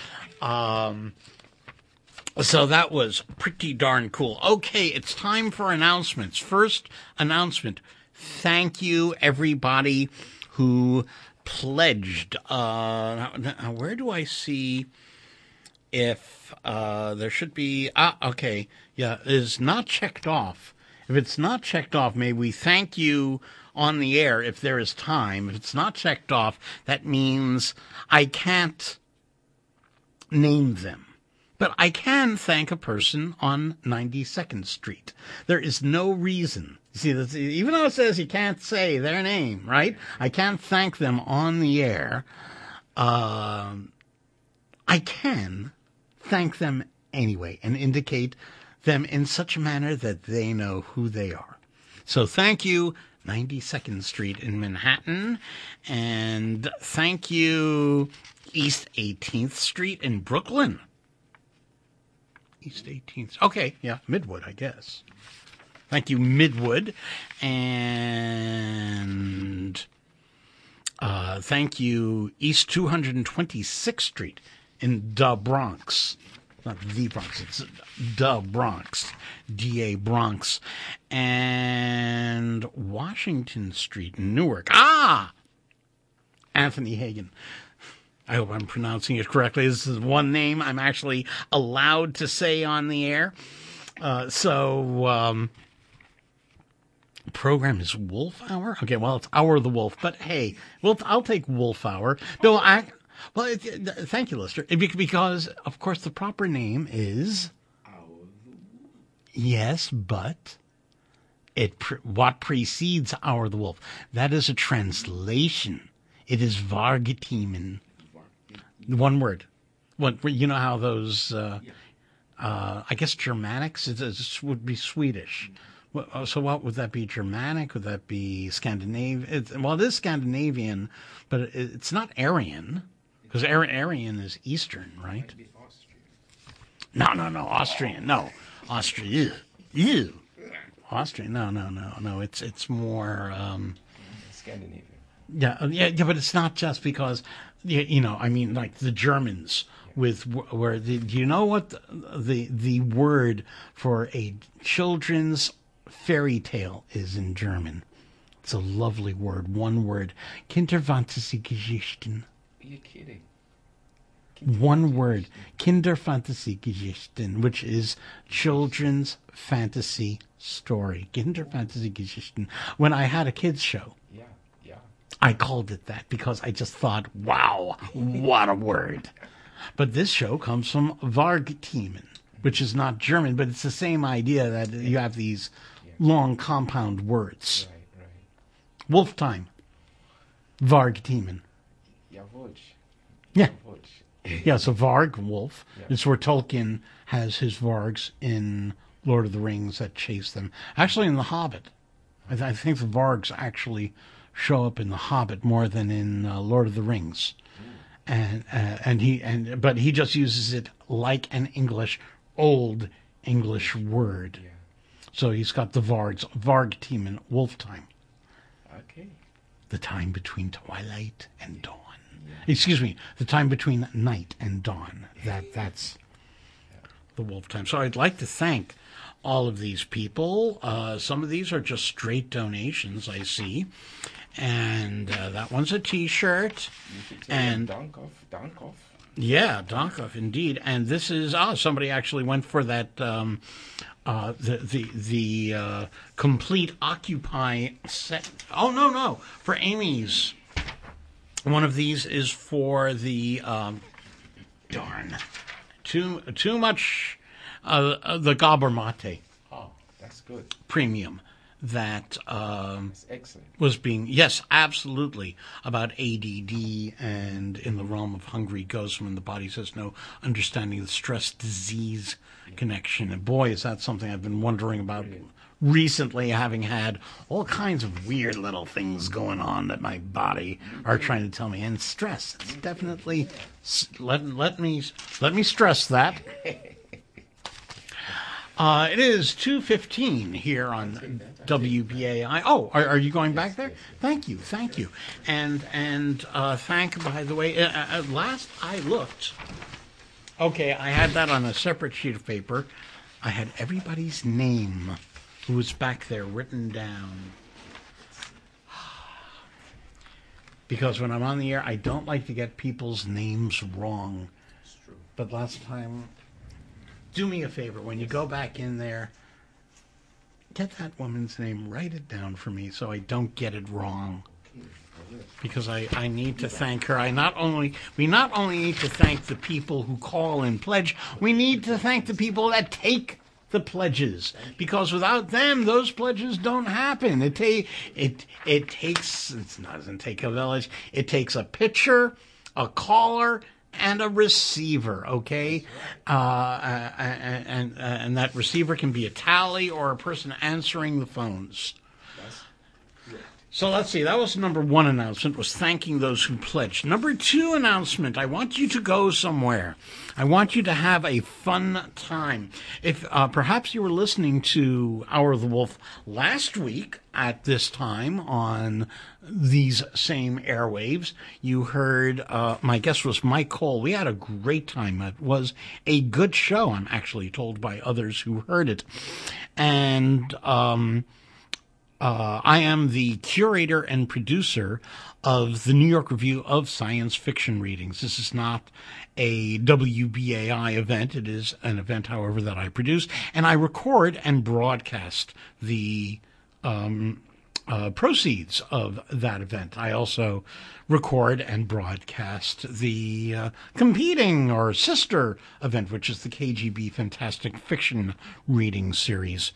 S1: So that was pretty darn cool. Okay, it's time for announcements. First announcement. Thank you, everybody who pledged. Now, where do I see if there should be... okay. Yeah, it is not checked off. If it's not checked off, may we thank you on the air if there is time. If it's not checked off, that means I can't name them. But I can thank a person on 92nd Street. There is no reason. See, even though it says you can't say their name, right? I can't thank them on the air. I can thank them anyway and indicate them in such a manner that they know who they are. So thank you, 92nd Street in Manhattan, and thank you, East 18th Street in Brooklyn. East 18th. Okay, yeah, Midwood, I guess. Thank you, Midwood. And thank you, East 226th Street in the Bronx. Not the Bronx, it's the Bronx. DA Bronx. And Washington Street in Newark. Anthony Hagen. I hope I'm pronouncing it correctly. This is one name I'm actually allowed to say on the air. Program is Wolf Hour? Okay, well, it's Hour of the Wolf, but hey, I'll take Wolf Hour. Bill, thank you, Lister, because, of course, the proper name is... Hour of the Wolf. Yes, but what precedes Hour of the Wolf? That is a translation. It is Vargetimen. One word. You know how those, I guess Germanics would be Swedish. So what would that be? Germanic? Would that be Scandinavian? It is Scandinavian, but it's not Aryan, because Aryan is Eastern, right? No, Austrian. No. Austria. Ew. Austria. No. It's more.
S5: Scandinavian.
S1: Yeah, but it's not just because, I mean, like the Germans with do you know what the word for a children's fairy tale is in German? It's a lovely word, one word, Kinderfantasiegeschichten.
S5: Are you kidding?
S1: One word, Kinderfantasiegeschichten, which is children's fantasy story. Kinderfantasiegeschichten. When I had a kids show,
S5: Yeah.
S1: I called it that because I just thought, wow, what a word. But this show comes from Vargteamen, which is not German, but it's the same idea that you have these long compound words.
S5: Right.
S1: Wolf time. Vargteamen.
S5: Jawohl.
S1: Yeah.
S5: Jawohl.
S1: Yeah, so Varg, wolf.
S5: Yeah.
S1: It's where Tolkien has his Vargs in Lord of the Rings that chase them. Actually, in The Hobbit. I think the Vargs actually show up in The Hobbit more than in Lord of the Rings. But he just uses it like an old English word.
S5: Yeah.
S1: So he's got the Vargs, Vargteamen, wolf time.
S5: Okay.
S1: The time between twilight and dawn. Excuse me, the time between night and dawn. That's the wolf time. So I'd like to thank all of these people. Some of these are just straight donations, I see. And that one's a T-shirt. And
S5: Dankoff.
S1: yeah, Dankoff, indeed. And this is somebody actually went for that the complete Occupy set. Oh no, for Amy's. One of these is for the darn too much the Gabor Mate
S5: Oh, that's good.
S1: premium that
S5: That's excellent.
S1: was being, yes, absolutely, about ADD and in the realm of hungry ghosts when the body says no, understanding the stress disease connection. And boy, is that something I've been wondering about recently, having had all kinds of weird little things going on that my body are trying to tell me. And stress, it's definitely, let me stress that. It is 2:15 here on WBAI. Oh, are you going back there? Thank you. And thank, by the way, last I looked, okay, I had that on a separate sheet of paper. I had everybody's name who was back there written down. Because when I'm on the air, I don't like to get people's names wrong.
S5: It's true.
S1: But last time, do me a favor, when you go back in there, get that woman's name, write it down for me so I don't get it wrong. Because I need to thank her. We not only need to thank the people who call and pledge, we need to thank the people that take the pledges. Because without them, those pledges don't happen. It doesn't take a village. It takes a pitcher, a caller, and a receiver, okay? And that receiver can be a tally or a person answering the phones. So let's see, that was number one announcement, was thanking those who pledged. Number two announcement, I want you to go somewhere. I want you to have a fun time. If perhaps you were listening to Hour of the Wolf last week at this time on these same airwaves, you heard, my guest was Mike Cole. We had a great time. It was a good show, I'm actually told by others who heard it. And I am the curator and producer of the New York Review of Science Fiction Readings. This is not a WBAI event. It is an event, however, that I produce. And I record and broadcast the proceeds of that event. I also record and broadcast the competing or sister event, which is the KGB Fantastic Fiction Reading Series.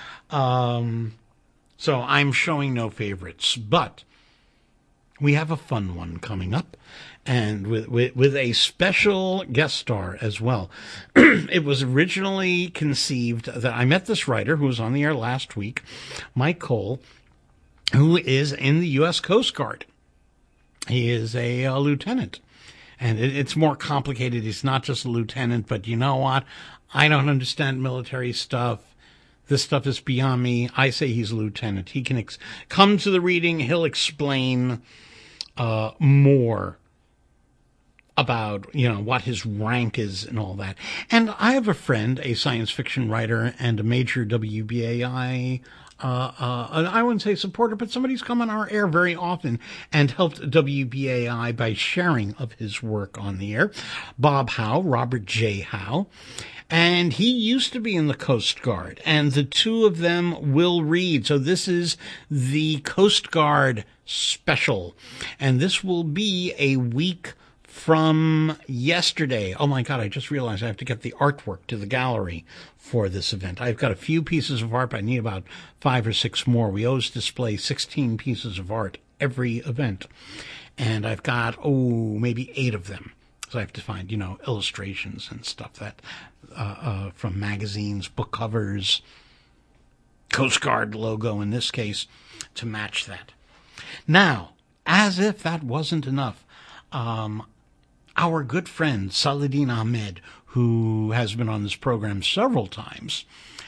S1: So I'm showing no favorites, but we have a fun one coming up, and with a special guest star as well. It was originally conceived that I met this writer who was on the air last week, Mike Cole, who is in the U.S. Coast Guard. He is a lieutenant, and it's more complicated. He's not just a lieutenant, but you know what? I don't understand military stuff. This stuff is beyond me. I say he's a lieutenant. He can come to the reading. He'll explain more about, what his rank is and all that. And I have a friend, a science fiction writer and a major WBAI, I wouldn't say supporter, but somebody who's come on our air very often and helped WBAI by sharing of his work on the air. Bob Howe, Robert J. Howe. And he used to be in the Coast Guard, and the two of them will read. So this is the Coast Guard special, and this will be a week from yesterday. Oh my God, I just realized I have to get the artwork to the gallery for this event. I've got a few pieces of art, but I need about 5 or 6 more. We always display 16 pieces of art every event, and I've got, maybe 8 of them. So I have to find, illustrations and stuff that from magazines, book covers, Coast Guard logo in this case, to match that. Now, as if that wasn't enough, our good friend Saladin Ahmed, who has been on this program several times,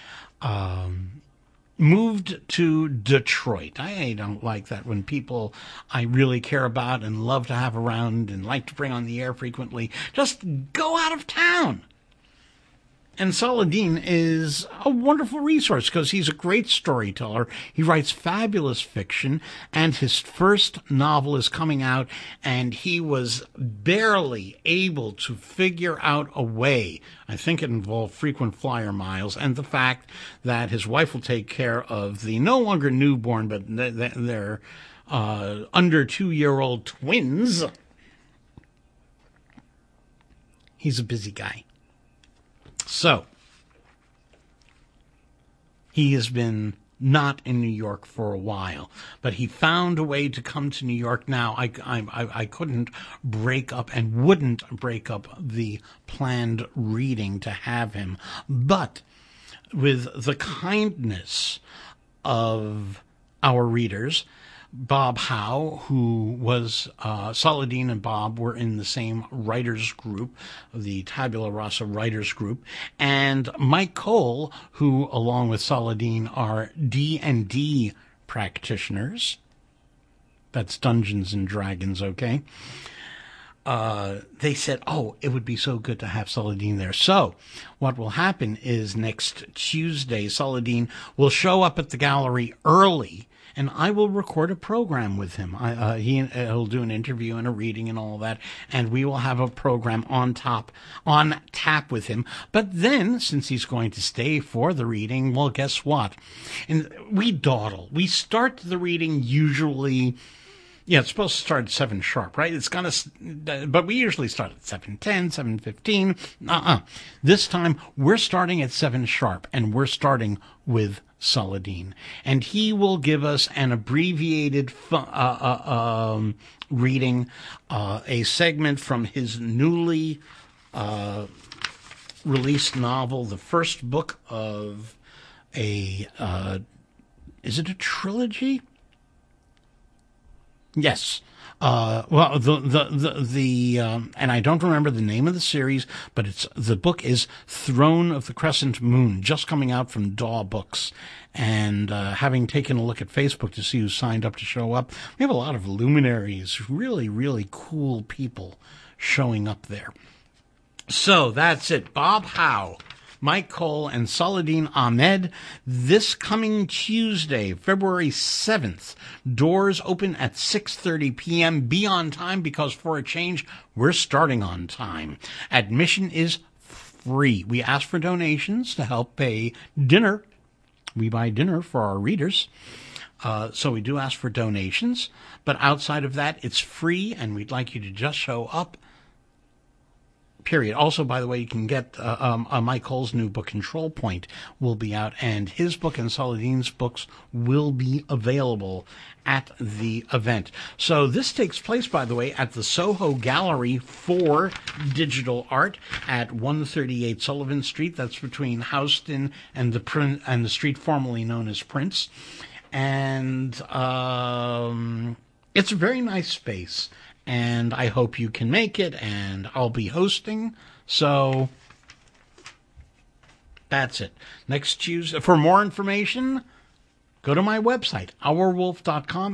S1: moved to Detroit. I don't like that when people I really care about and love to have around and like to bring on the air frequently just go out of town. And Saladin is a wonderful resource because he's a great storyteller. He writes fabulous fiction, and his first novel is coming out, and he was barely able to figure out a way. I think it involved frequent flyer miles and the fact that his wife will take care of the no longer newborn, but they're under 2-year-old twins. He's a busy guy. So, he has been not in New York for a while, but he found a way to come to New York now. I couldn't break up and wouldn't break up the planned reading to have him, but with the kindness of our readers, Bob Howe, who was, Saladin and Bob were in the same writers group, the Tabula Rasa writers group, and Mike Cole, who, along with Saladin, are D&D practitioners. That's Dungeons and Dragons, okay? They said, it would be so good to have Saladin there. So what will happen is next Tuesday, Saladin will show up at the gallery early, and I will record a program with him. He'll do an interview and a reading and all that, and we will have a program on tap with him. But then, since he's going to stay for the reading, well, guess what? And we dawdle. We start the reading usually. Yeah, it's supposed to start at 7 sharp, right? But we usually start at 7:10, 7:15. This time, we're starting at 7 sharp, and we're starting with Saladin. And he will give us an abbreviated reading, a segment from his newly released novel, the first book of is it a trilogy? Yes. And I don't remember the name of the series, but the book is Throne of the Crescent Moon, just coming out from Daw Books. And having taken a look at Facebook to see who signed up to show up, we have a lot of luminaries, really, really cool people showing up there. So that's it. Bob Howe, Mike Cole, and Saladin Ahmed, this coming Tuesday, February 7th. Doors open at 6:30 p.m. Be on time because, for a change, we're starting on time. Admission is free. We ask for donations to help pay dinner. We buy dinner for our readers. So we do ask for donations. But outside of that, it's free, and we'd like you to just show up. Period. Also, by the way, you can get Mike Cole's new book, Control Point, will be out, and his book and Saladin's books will be available at the event. So this takes place, by the way, at the Soho Gallery for Digital Art at 138 Sullivan Street. That's between Houston and the street formerly known as Prince. And it's a very nice space. And I hope you can make it, and I'll be hosting. So That's it. Next Tuesday. For more information, go to my website, ourwolf.com,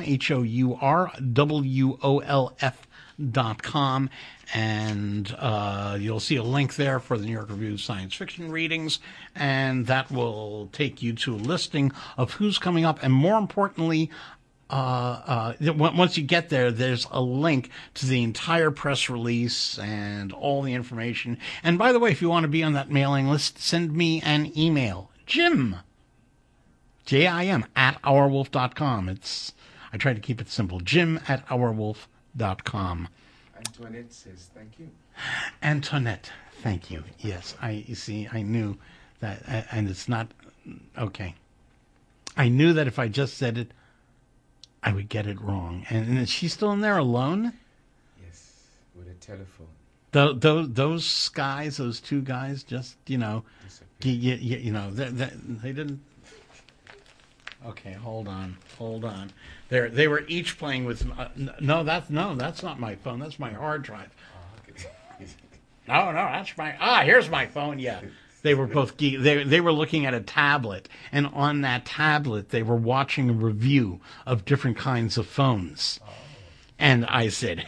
S1: HOURWOLF.com, and you'll see a link there for the New York Review of Science Fiction readings, and that will take you to a listing of who's coming up, and more importantly, once you get there, there's a link to the entire press release and all the information. And by the way, if you want to be on that mailing list, send me an email. Jim, Jim, at ourwolf.com. I try to keep it simple. Jim at ourwolf.com.
S5: Antoinette says thank you.
S1: Antoinette, thank you. Yes, you see, I knew that, and it's not, okay. I knew that if I just said it, I would get it wrong. And is she still in there alone?
S5: Yes, with a telephone.
S1: Those guys, those two guys, just, you know, they didn't. Okay, hold on. They were each playing with. No, that's not my phone. That's my hard drive. No, that's my. Here's my phone. Yeah. They were both they were looking at a tablet, and on that tablet they were watching a review of different kinds of phones. And I said,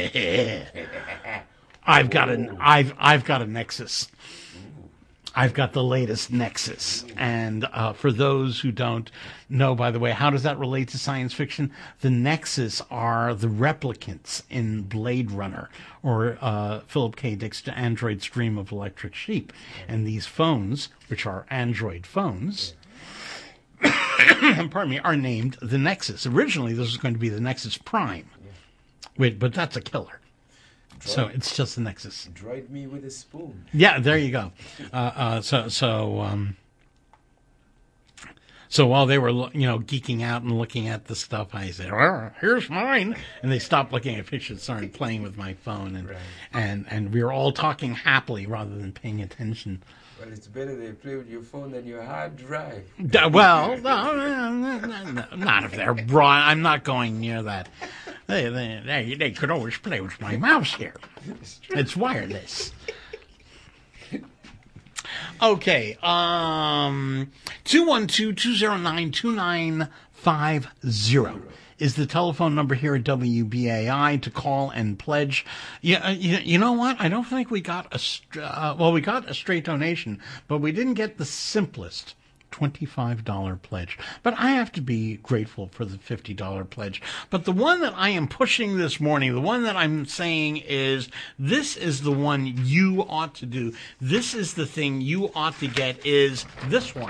S1: I've got a Nexus. I've got the latest Nexus. And for those who don't know, by the way, how does that relate to science fiction? The Nexus are the replicants in Blade Runner, or Philip K. Dick's Android's Dream of Electric Sheep. And these phones, which are Android phones, pardon me, are named the Nexus. Originally, this was going to be the Nexus Prime. Wait, but that's a killer. So it's just the Nexus.
S5: Droid me with a spoon.
S1: Yeah, there you go. So while they were, geeking out and looking at the stuff, I said, "Here's mine," and they stopped looking at pictures, started playing with my phone, and we were all talking happily rather than paying attention.
S5: Well, it's better they play with your phone than your hard drive.
S1: Well, no, not if they're raw. I'm not going near that. They could always play with my mouse here. It's wireless. Okay. 212-209-2950 is the telephone number here at WBAI to call and pledge. Yeah, you know what? I don't think we got we got a straight donation, but we didn't get the simplest $25 pledge. But I have to be grateful for the $50 pledge. But the one that I am pushing this morning, the one that I'm saying is, this is the one you ought to do. This is the thing you ought to get, is this one.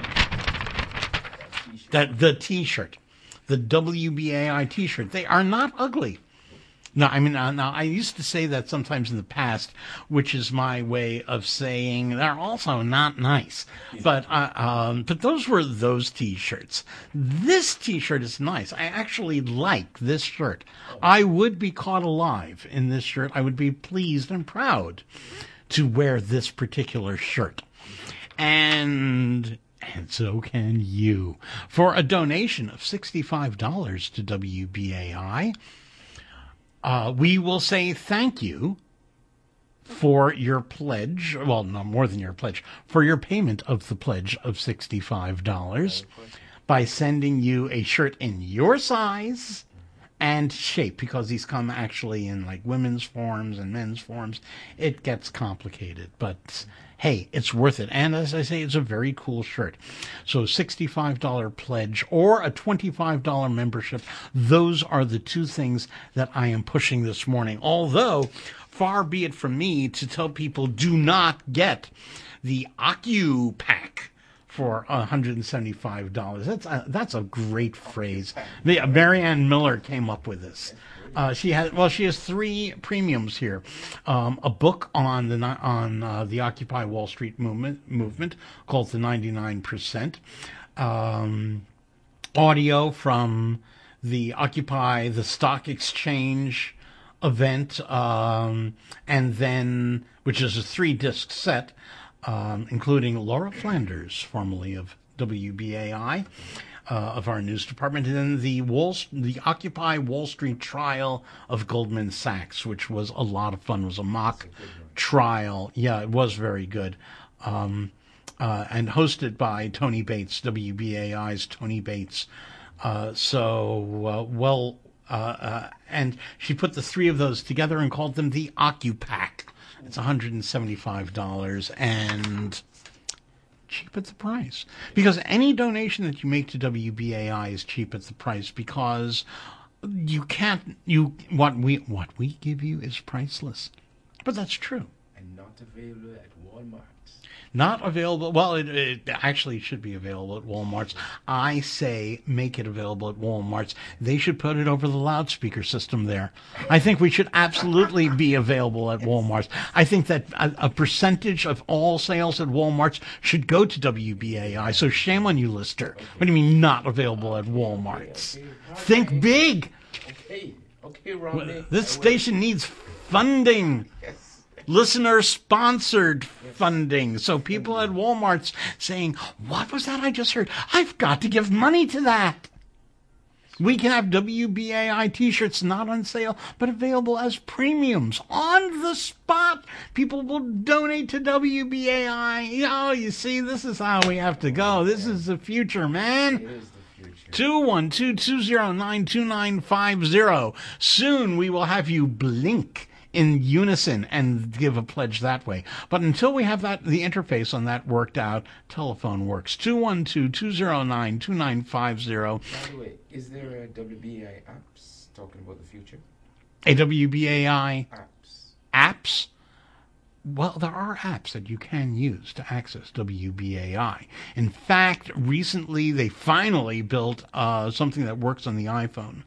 S1: The T-shirt. The WBAI T-shirt. They are not ugly. No, I mean, now I used to say that sometimes in the past, which is my way of saying they're also not nice. But those were those T-shirts. This T-shirt is nice. I actually like this shirt. I would be caught alive in this shirt. I would be pleased and proud to wear this particular shirt. And so can you. For a donation of $65 to WBAI, we will say thank you for your pledge. Well, no, more than your pledge. For your payment of the pledge of $65 by sending you a shirt in your size and shape, because these come actually in like women's forms and men's forms. It gets complicated, but hey, it's worth it. And as I say, it's a very cool shirt. So $65 pledge or a $25 membership. Those are the two things that I am pushing this morning. Although, far be it from me to tell people do not get the Ocu-Pack for $175. That's a great phrase. Marianne Miller came up with this. She has three premiums here. A book on the Occupy Wall Street movement called The 99%. Audio from the Occupy the Stock Exchange event, and then, which is a 3-disc set, including Laura Flanders, formerly of WBAI, of our news department, and then the Occupy Wall Street trial of Goldman Sachs, which was a lot of fun. It was a mock trial. Yeah, it was very good. and hosted by Tony Bates, WBAI's Tony Bates. And she put the three of those together and called them the OccuPack. It's $175 and cheap at the price. Because any donation that you make to WBAI is cheap at the price, because what we give you is priceless. But that's true.
S5: And not available at Walmart.
S1: Not available. Well, it actually should be available at Walmart's. I say make it available at Walmart's. They should put it over the loudspeaker system there. I think we should absolutely be available at Walmart's. I think that a percentage of all sales at Walmart's should go to WBAI. So shame on you, Lister. What do you mean not available at Walmart's? Think big.
S5: Okay, Romney.
S1: This station needs funding.
S5: Yes.
S1: Listener-sponsored funding. So people at Walmart's saying, what was that I just heard? I've got to give money to that. We can have WBAI T-shirts not on sale, but available as premiums on the spot. People will donate to WBAI. Oh, you see, this is how we have to go. This is the future, man.
S5: It is the future.
S1: 212-209-2950. Soon we will have you blink in unison and give a pledge that way. But until we have the interface on that worked out, telephone works. 212-209-2950.
S5: By the way, is there a WBAI apps talking about the future?
S1: A WBAI
S5: Apps.
S1: apps? Well, there are apps that you can use to access WBAI. In fact, recently they finally built something that works on the iPhone.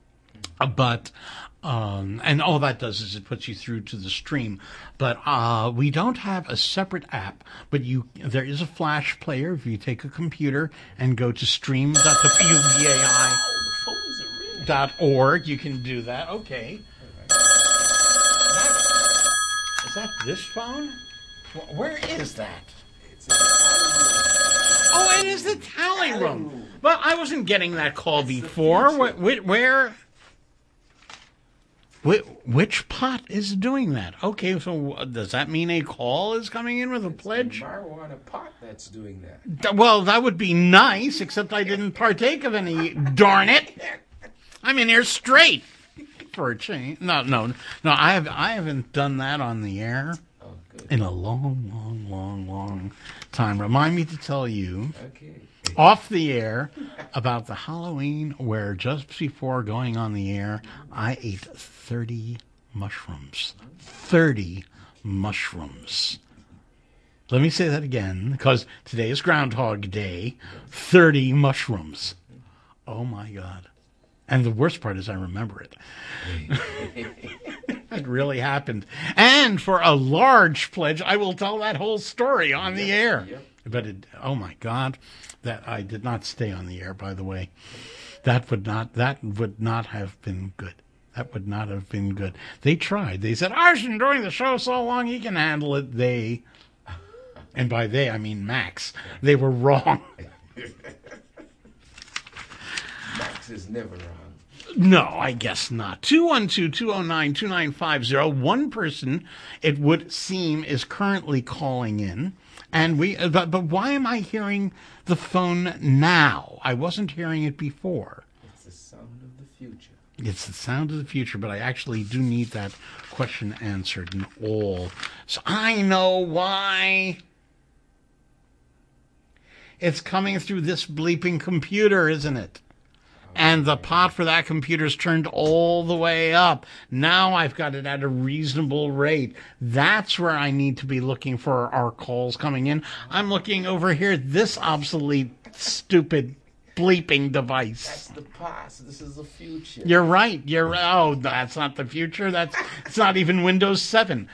S1: And all that does is it puts you through to the stream. But we don't have a separate app, but there is a flash player. If you take a computer and go to stream.wbai.org, you can do that. Okay. Is that this phone? Where is that? Oh, it is the tally room. Well, I wasn't getting that call before. Where? Which pot is doing that? Okay, so does that mean a call is coming in with a pledge?
S5: The marijuana pot that's doing that.
S1: Well, that would be nice, except I didn't partake of any. Darn it! I'm in here straight for a change. No. I haven't done that on the air in a long time. Remind me to tell you.
S5: Okay.
S1: Off the air about the Halloween where just before going on the air, I ate 30 mushrooms. 30 mushrooms. Let me say that again, because today is Groundhog Day. 30 mushrooms. Oh, my God. And the worst part is I remember it. It really happened. And for a large pledge, I will tell that whole story on the air.
S5: Yep.
S1: But oh, my God. That I did not stay on the air, by the way. That would not have been good. That would not have been good. They tried. They said, Ar's enjoying the show so long he can handle it. And by they, I mean Max. They were wrong.
S5: Max is never wrong.
S1: No, I guess not. 212-209-2950. One person, it would seem, is currently calling in. And but why am I hearing the phone now? I wasn't hearing it before.
S5: It's the sound of the future.
S1: It's the sound of the future, but I actually do need that question answered in all. So I know why. It's coming through this bleeping computer, isn't it? And the pot for that computer's turned all the way up. Now I've got it at a reasonable rate. That's where I need to be looking for our calls coming in. I'm looking over here, this obsolete, stupid, bleeping device.
S5: That's the past. This is the future.
S1: You're right. Oh, that's not the future. It's not even Windows 7.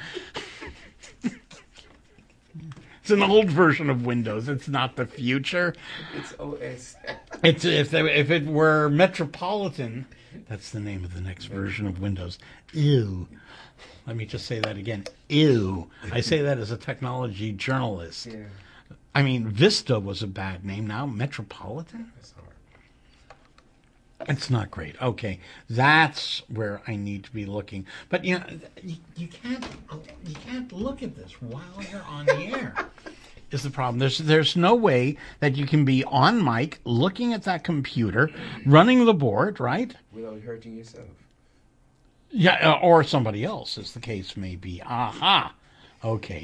S1: It's an old version of Windows. It's not the future.
S5: It's OS.
S1: If it were Metropolitan, that's the name of the next version of Windows. Ew. Let me just say that again. Ew. I say that as a technology journalist.
S5: Yeah.
S1: I mean, Vista was a bad name. Now Metropolitan?
S5: That's hard.
S1: It's not great. Okay, that's where I need to be looking. But you can't look at this while you're on the air. is the problem. There's no way that you can be on mic, looking at that computer, running the board, right?
S5: Without hurting yourself.
S1: Yeah, or somebody else, as the case may be. Aha. Okay,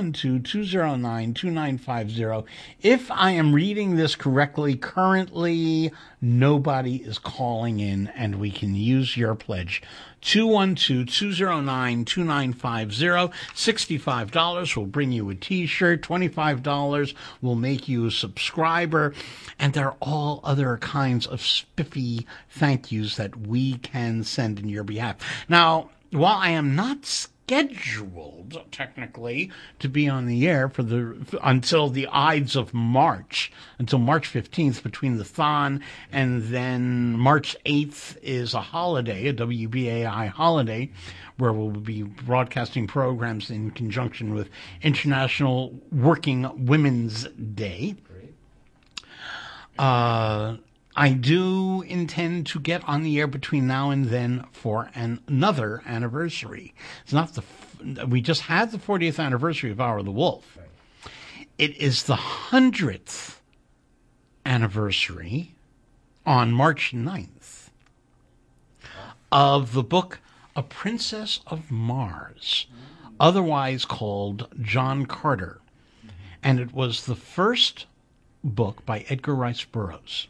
S1: 212-209-2950. If I am reading this correctly, currently nobody is calling in, and we can use your pledge. 212-209-2950. $65 will bring you a T-shirt. $25 will make you a subscriber. And there are all other kinds of spiffy thank yous that we can send in your behalf. Now, while I am not scheduled technically to be on the air until the Ides of March, until March 15th, between the Thon and then March 8th is a holiday, a WBAI holiday, where we'll be broadcasting programs in conjunction with International Working Women's Day. I do intend to get on the air between now and then for another anniversary. It's not we just had the 40th anniversary of Hour of the Wolf. It is the 100th anniversary on March 9th of the book A Princess of Mars, otherwise called John Carter. And it was the first book by Edgar Rice Burroughs.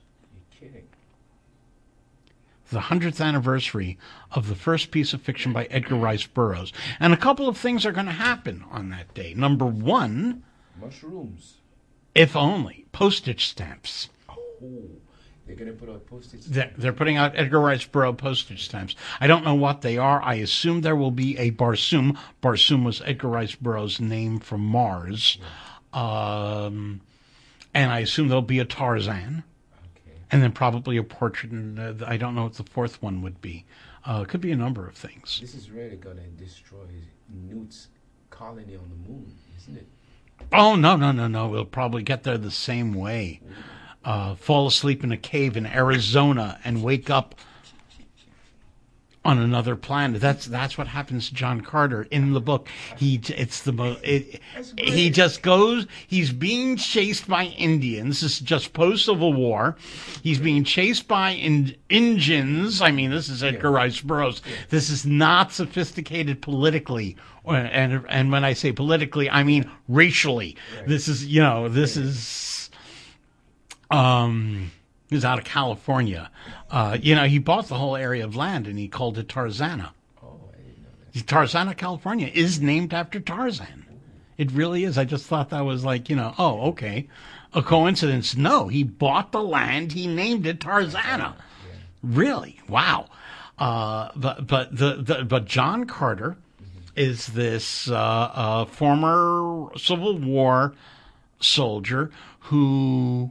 S1: The 100th anniversary of the first piece of fiction by Edgar Rice Burroughs. And a couple of things are going to happen on that day. Number one,
S5: mushrooms.
S1: If only, postage stamps.
S5: Oh, they're going to put out postage stamps.
S1: They're putting out Edgar Rice Burroughs postage stamps. I don't know what they are. I assume there will be a Barsoom. Barsoom was Edgar Rice Burroughs' name from Mars. Yeah. And I assume there'll be a Tarzan. And then probably a portrait, and I don't know what the fourth one would be. It could be a number of things.
S5: This is really going to destroy Newt's colony on the moon, isn't it?
S1: Oh, no. We'll probably get there the same way. Fall asleep in a cave in Arizona and wake up on another planet. That's what happens to John Carter in the book. He just goes. He's being chased by Indians. This is just post-Civil War. He's being chased by Indians. I mean, this is Edgar Rice Burroughs. This is not sophisticated politically, and when I say politically, I mean racially. Right. This is He's out of California. He bought the whole area of land and he called it Tarzana.
S5: Oh, I didn't know that.
S1: Tarzana, California is named after Tarzan. It really is. I just thought that was like, okay. A coincidence. No, he bought the land. He named it Tarzana. Yeah. Really? Wow. But John Carter is this former Civil War soldier who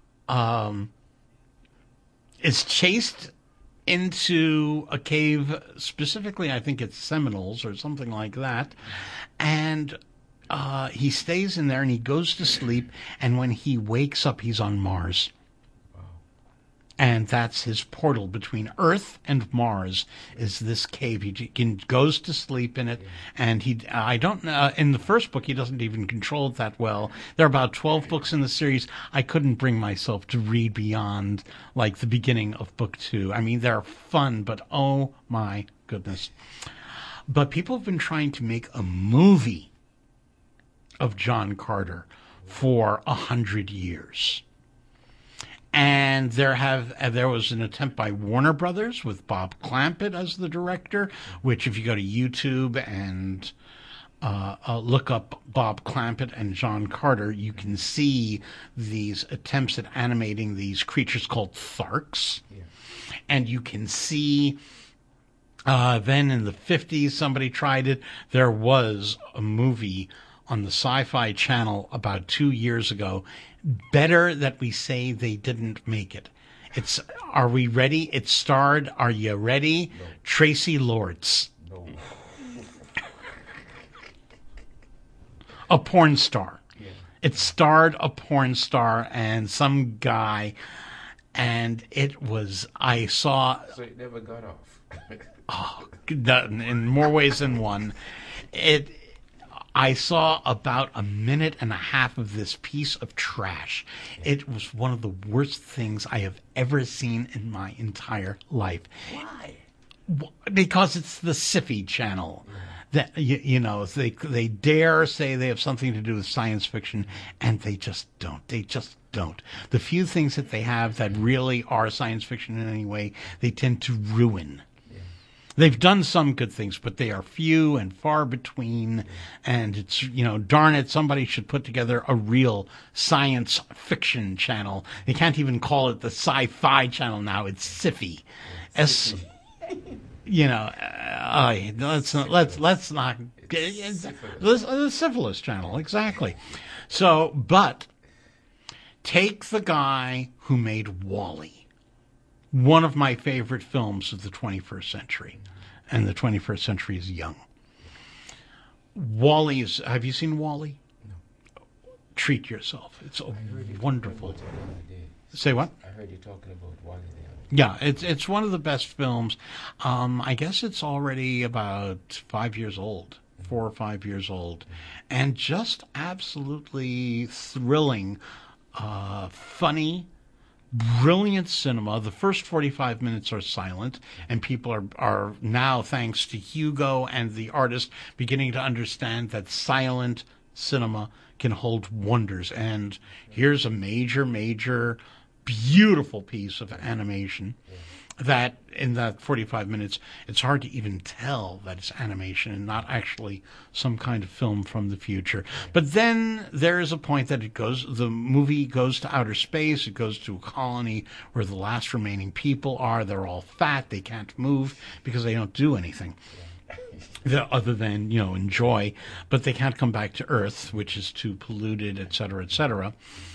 S1: is chased into a cave, specifically I think it's Seminoles or something like that, and he stays in there and he goes to sleep, and when he wakes up he's on Mars. Wow. And that's his portal between Earth and Mars is this cave. He goes to sleep in it, and I don't know, in the first book he doesn't even control it that well. There are about 12 books in the series. I couldn't bring myself to read beyond like the beginning of book 2. I mean, they're fun, but oh my goodness. But people have been trying to make a movie of John Carter for 100 years. And there was an attempt by Warner Brothers with Bob Clampett as the director, which if you go to YouTube and look up Bob Clampett and John Carter, you can see these attempts at animating these creatures called Tharks. Yeah. And you can see then in the 50s somebody tried it. There was a movie on the Sci-Fi Channel about 2 years ago. Better that we say they didn't make it. Are we ready? It starred, are you ready? No. Tracy Lords. No. A porn star. Yeah. It starred a porn star and some guy, and it was, So
S5: it never got off.
S1: In more ways than one. I saw about a minute and a half of this piece of trash. It was one of the worst things I have ever seen in my entire life.
S5: Why?
S1: Because it's the Sci-Fi channel. That you know, they dare say they have something to do with science fiction, and they just don't. They just don't. The few things that they have that really are science fiction in any way, they tend to ruin. They've done some good things, but they are few and far between. And it's, you know, darn it, somebody should put together a real science fiction channel. They can't even call it the Sci-Fi channel now. It's Sci-Fi. You know, let's not. The Syphilis channel, exactly. So, but take the guy who made Wall-E, one of my favorite films of the 21st century, and the 21st century is young. Wall-E is. Have you seen Wall-E?
S5: No.
S1: Treat yourself. It's a wonderful. Say what?
S5: I heard you talking about Wall-E the other day.
S1: Yeah, it's one of the best films. I guess it's already about 5 years old, 4 or 5 years old, and just absolutely thrilling, funny, brilliant cinema. The first 45 minutes are silent, and people are now, thanks to Hugo and the artist, beginning to understand that silent cinema can hold wonders. And here's a major, beautiful piece of animation that in that 45 minutes, it's hard to even tell that it's animation and not actually some kind of film from the future. But then there is a point that the movie goes to outer space. It goes to a colony where the last remaining people are. They're all fat. They can't move because they don't do anything other than, you know, enjoy. But they can't come back to Earth, which is too polluted, et cetera, et cetera.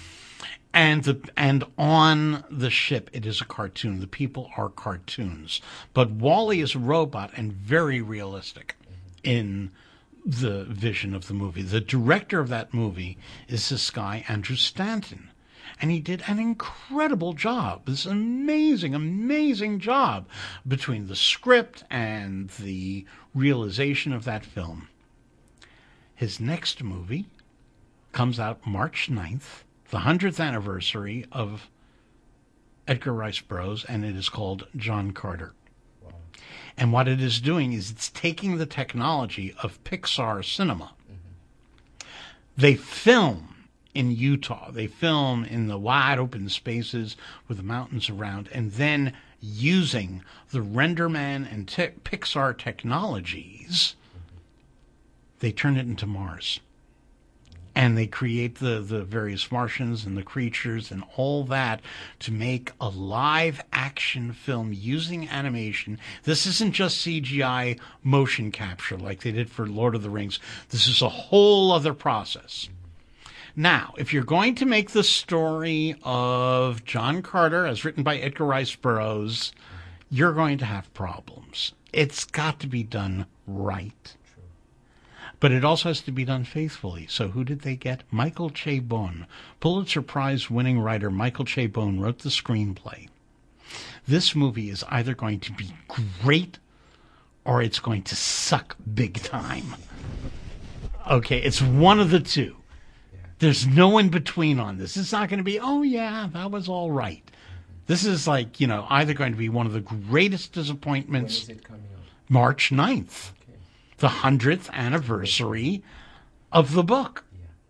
S1: And on the ship, it is a cartoon. The people are cartoons. But Wall-E is a robot and very realistic in the vision of the movie. The director of that movie is this guy, Andrew Stanton. And he did an incredible job, this amazing job between the script and the realization of that film. His next movie comes out March 9th. The 100th anniversary of Edgar Rice Burroughs, and it is called John Carter.
S5: Wow.
S1: And what it is doing is it's taking the technology of Pixar cinema. Mm-hmm. They film in Utah. They film in the wide open spaces with the mountains around, and then using the RenderMan and Pixar technologies, they turn it into Mars. And they create the various Martians and the creatures and all that to make a live action film using animation. This isn't just CGI motion capture like they did for Lord of the Rings. This is a whole other process. Now, if you're going to make the story of John Carter as written by Edgar Rice Burroughs, you're going to have problems. It's got to be done right. But it also has to be done faithfully. So who did they get? Michael Chabon. Pulitzer Prize-winning writer Michael Chabon wrote the screenplay. This movie is either going to be great or it's going to suck big time. Okay, it's one of the two. There's no in between on this. It's not going to be, oh yeah, that was all right. This is like, you know, either going to be one of the greatest disappointments.
S5: When is it coming out?
S1: March 9th. The 100th anniversary of the book.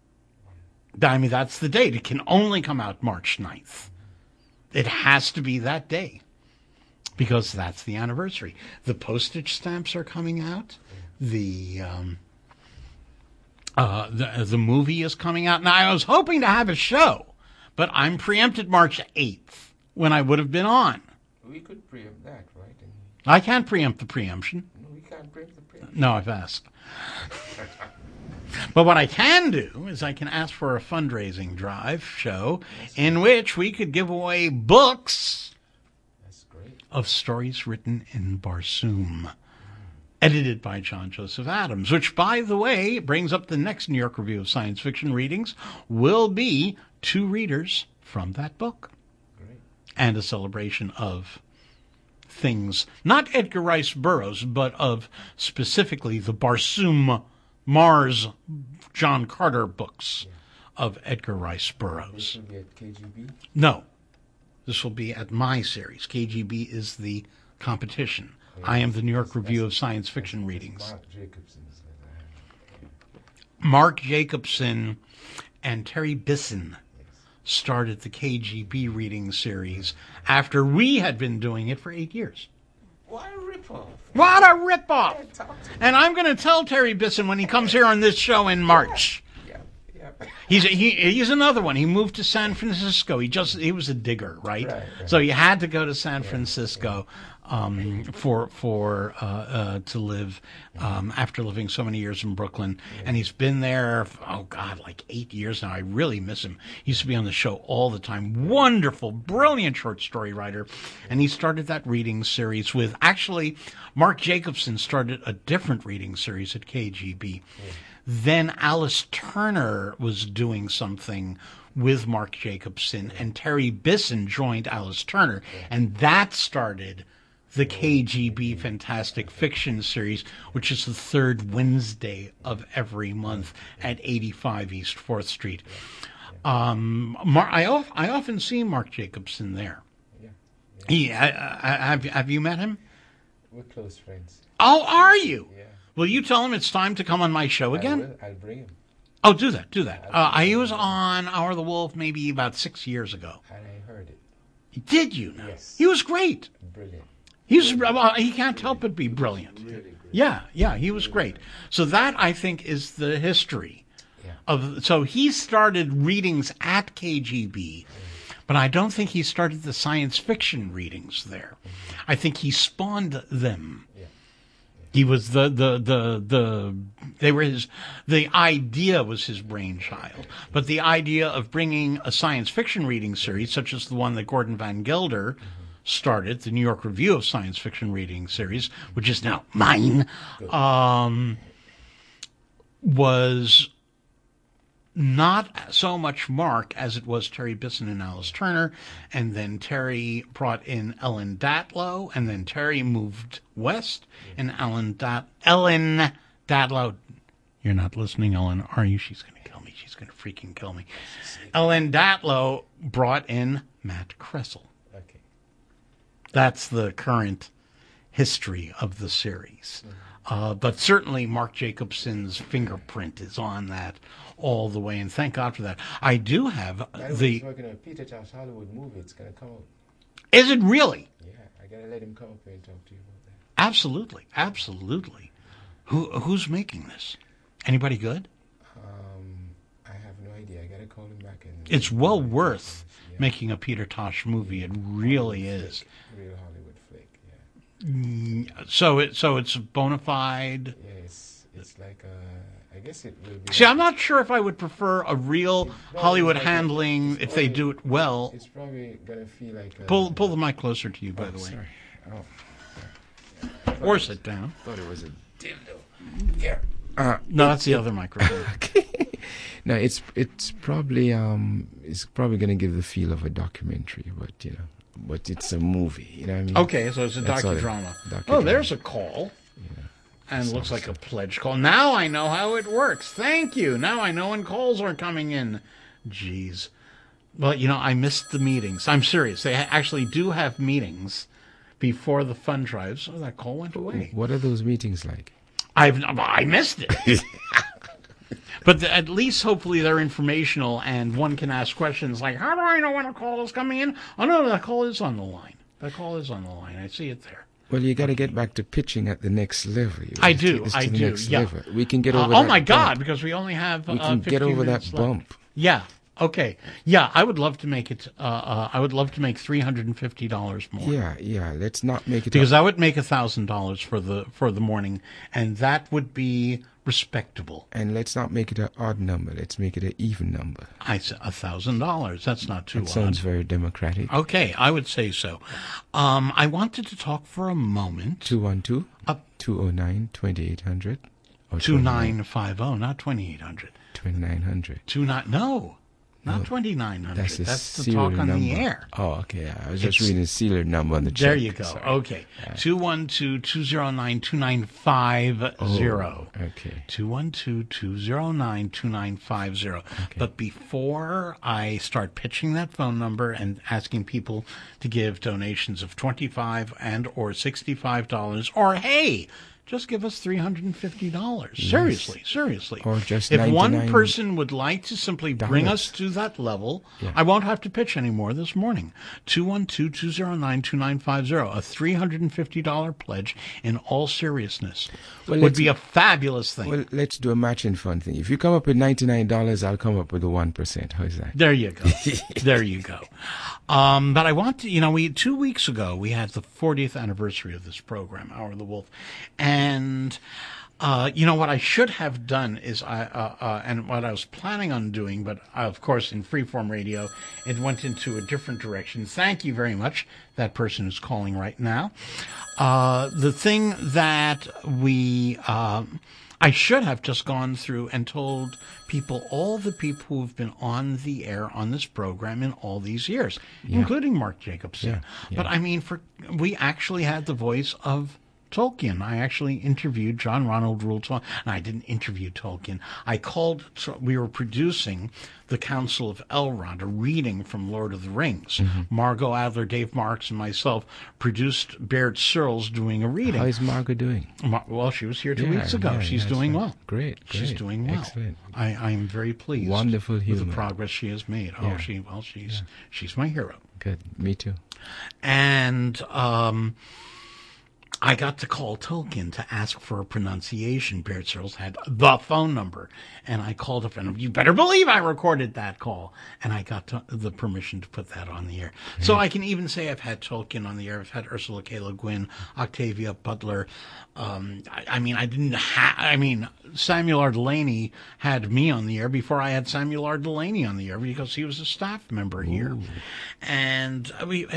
S1: I mean, that's the date. It can only come out March 9th. It has to be that day because that's the anniversary. The postage stamps are coming out. The movie is coming out. Now, I was hoping to have a show, but I'm preempted March 8th when I would have been on.
S5: We could preempt that, right?
S1: I can't preempt the preemption.
S5: No, we can't preempt the preemption.
S1: No, I've asked. But what I can do is I can ask for a fundraising drive show in which we could give away books of stories written in Barsoom, edited by John Joseph Adams, which, by the way, brings up the next New York Review of Science Fiction readings, will be 2 readers from that book.
S5: Great.
S1: And a celebration of things, not Edgar Rice Burroughs, but of specifically the Barsoom Mars John Carter books of Edgar Rice
S5: This
S1: Burroughs.
S5: will be at KGB.
S1: No, this will be at my series. KGB is the competition. I am the New York Review of Science Fiction Readings.
S5: Mark Jacobson's.
S1: Mark Jacobson and Terry Bisson started the KGB reading series after we had been doing it for 8 years.
S5: What a ripoff!
S1: What a ripoff! And I'm going to tell Terry Bisson when he comes here on this show in March.
S5: Yeah.
S1: He's another one. He moved to San Francisco. He was a digger, right?
S5: Right.
S1: So he had to go to San Francisco to live after living so many years in Brooklyn. And he's been there, like 8 years now. I really miss him. He used to be on the show all the time. Wonderful, brilliant short story writer. And he started that reading series with, actually, Mark Jacobson started a different reading series at KGB. Then Alice Turner was doing something with Mark Jacobson, and Terry Bisson joined Alice Turner, and that started the KGB Fantastic Fiction series, which is the third Wednesday of every month at 85 East 4th Street. I often see Mark Jacobson there. Have you met him?
S5: We're close friends.
S1: Oh, are you?
S5: Yeah.
S1: Will you tell him it's time to come on my show again?
S5: I'll bring him.
S1: Oh, do that. He was on Hour of the Wolf maybe about 6 years ago.
S5: And I heard it.
S1: Did you know?
S5: Yes.
S1: He was great.
S5: Brilliant.
S1: He can't help but be brilliant.
S5: Really great.
S1: Yeah, he was great. So that, I think, is the history of. So he started readings at KGB, but I don't think he started the science fiction readings there. I think he spawned them. He was the idea was his brainchild, but the idea of bringing a science fiction reading series, such as the one that Gordon Van Gelder started, the New York Review of Science Fiction Reading series, which is now mine, was not so much Mark as it was Terry Bisson and Alice Turner, and then Terry brought in Ellen Datlow, and then Terry moved west, and Ellen Datlow, you're not listening, Ellen, are you? She's going to kill me. She's going to freaking kill me. Ellen Datlow brought in Matt Kressel.
S5: Okay.
S1: That's the current history of the series. But certainly Mark Jacobson's fingerprint is on that all the way, and thank God for that. I do have
S5: He's working on a Peter Tosh Hollywood movie. It's going to come out.
S1: Is it really?
S5: Yeah, I got to let him come up here and talk to you about that.
S1: Absolutely. Who's making this? Anybody good?
S5: I have no idea. I got to call him back.
S1: It's well worth making a Peter Tosh movie. It really is.
S5: Real Hollywood flick,
S1: So it's bona fide.
S5: Yes, it's like I guess it will be.
S1: See, I'm not sure if I would prefer a real Hollywood handling if they do it well.
S5: It's probably gonna feel like
S1: Pull the mic closer to you, by the way.
S5: Sorry. Oh.
S1: Or sit down.
S5: Thought it was a dildo. Here.
S1: No, that's the other microphone.
S5: No, it's probably gonna give the feel of a documentary, but it's a movie. You know what I mean?
S1: Okay, so it's a docudrama. Oh, there's a call. And it looks like a pledge call. Now I know how it works. Thank you. Now I know when calls are coming in. Jeez. Well, I missed the meetings. I'm serious. They actually do have meetings before the fund drives. Oh, that call went away.
S5: What are those meetings like?
S1: I missed it. But at least hopefully they're informational and one can ask questions like, how do I know when a call is coming in? Oh, no, that call is on the line. That call is on the line. I see it there.
S5: Well, you got to get back to pitching at the next level.
S1: I do. Yeah.
S5: We can get over that.
S1: Oh my God! Because we only have.
S5: We can get over that bump.
S1: Left. Yeah. Okay. Yeah, I would love to make it. I would love to make $350 more.
S5: Yeah. Let's not make it.
S1: Because I would make $1,000 for the morning, and that would be respectable.
S5: And let's not make it an odd number. Let's make it an even number.
S1: I said $1,000. That's not too odd.
S5: That sounds very democratic.
S1: Okay, I would say so. I wanted to talk for a moment.
S5: 212-209-2800.
S1: 2950, not 2800.
S5: 2900.
S1: No. Not 2,900.
S5: That's the
S1: That's the
S5: serial
S1: talk on
S5: number.
S1: the air.
S5: Oh, okay. I was just
S1: It's-
S5: reading the serial number on the check.
S1: There you go.
S5: Sorry.
S1: Okay. 212-209-2950.
S5: Oh, okay.
S1: 212-209-2950. But before I start pitching that phone number and asking people to give donations of $25 and or $65, or hey, just give us $350. Seriously.
S5: Or just
S1: if one
S5: $99.
S1: person would like to simply bring us to that level,
S5: Yeah.
S1: I won't have to pitch anymore this morning. 212-209-2950. A $350 pledge in all seriousness
S5: Well,
S1: would
S5: let's-
S1: be a fabulous thing.
S5: Well, let's do a matching fund thing. If you come up with $99, I'll come up with the 1%. How's that?
S1: There you go. There you go. But I want to, 2 weeks ago, we had the 40th anniversary of this program, Hour of the Wolf. And, what I should have done is, and what I was planning on doing, but of course in freeform radio, it went into a different direction. Thank you very much, that person who's calling right now. The thing that I should have just gone through and told people, all the people who've been on the air on this program in all these years, including Mark Jacobson.
S5: Yeah.
S1: But I mean, we actually had the voice of Tolkien. I actually interviewed John Ronald Reuel Tolkien. And I didn't interview Tolkien. We were producing The Council of Elrond, a reading from Lord of the Rings. Margot Adler, Dave Marks, and myself produced Baird Searles doing a reading.
S5: How is Margaret doing?
S1: Well, she was here 2
S5: Yeah,
S1: weeks ago.
S5: yeah,
S1: She's
S5: that's
S1: doing
S5: right.
S1: well.
S5: Great.
S1: She's doing well.
S5: Excellent.
S1: I am very pleased.
S5: Wonderful
S1: with
S5: human.
S1: the progress she has made.
S5: Yeah.
S1: She's my hero.
S5: Good. Me too.
S1: And I got to call Tolkien to ask for a pronunciation. Baird Searles had the phone number, and I called up, and you better believe I recorded that call, and I got the permission to put that on the air. So I can even say I've had Tolkien on the air. I've had Ursula K. Le Guin, Octavia Butler. Samuel R. Delaney had me on the air before I had Samuel R. Delaney on the air because he was a staff member here. And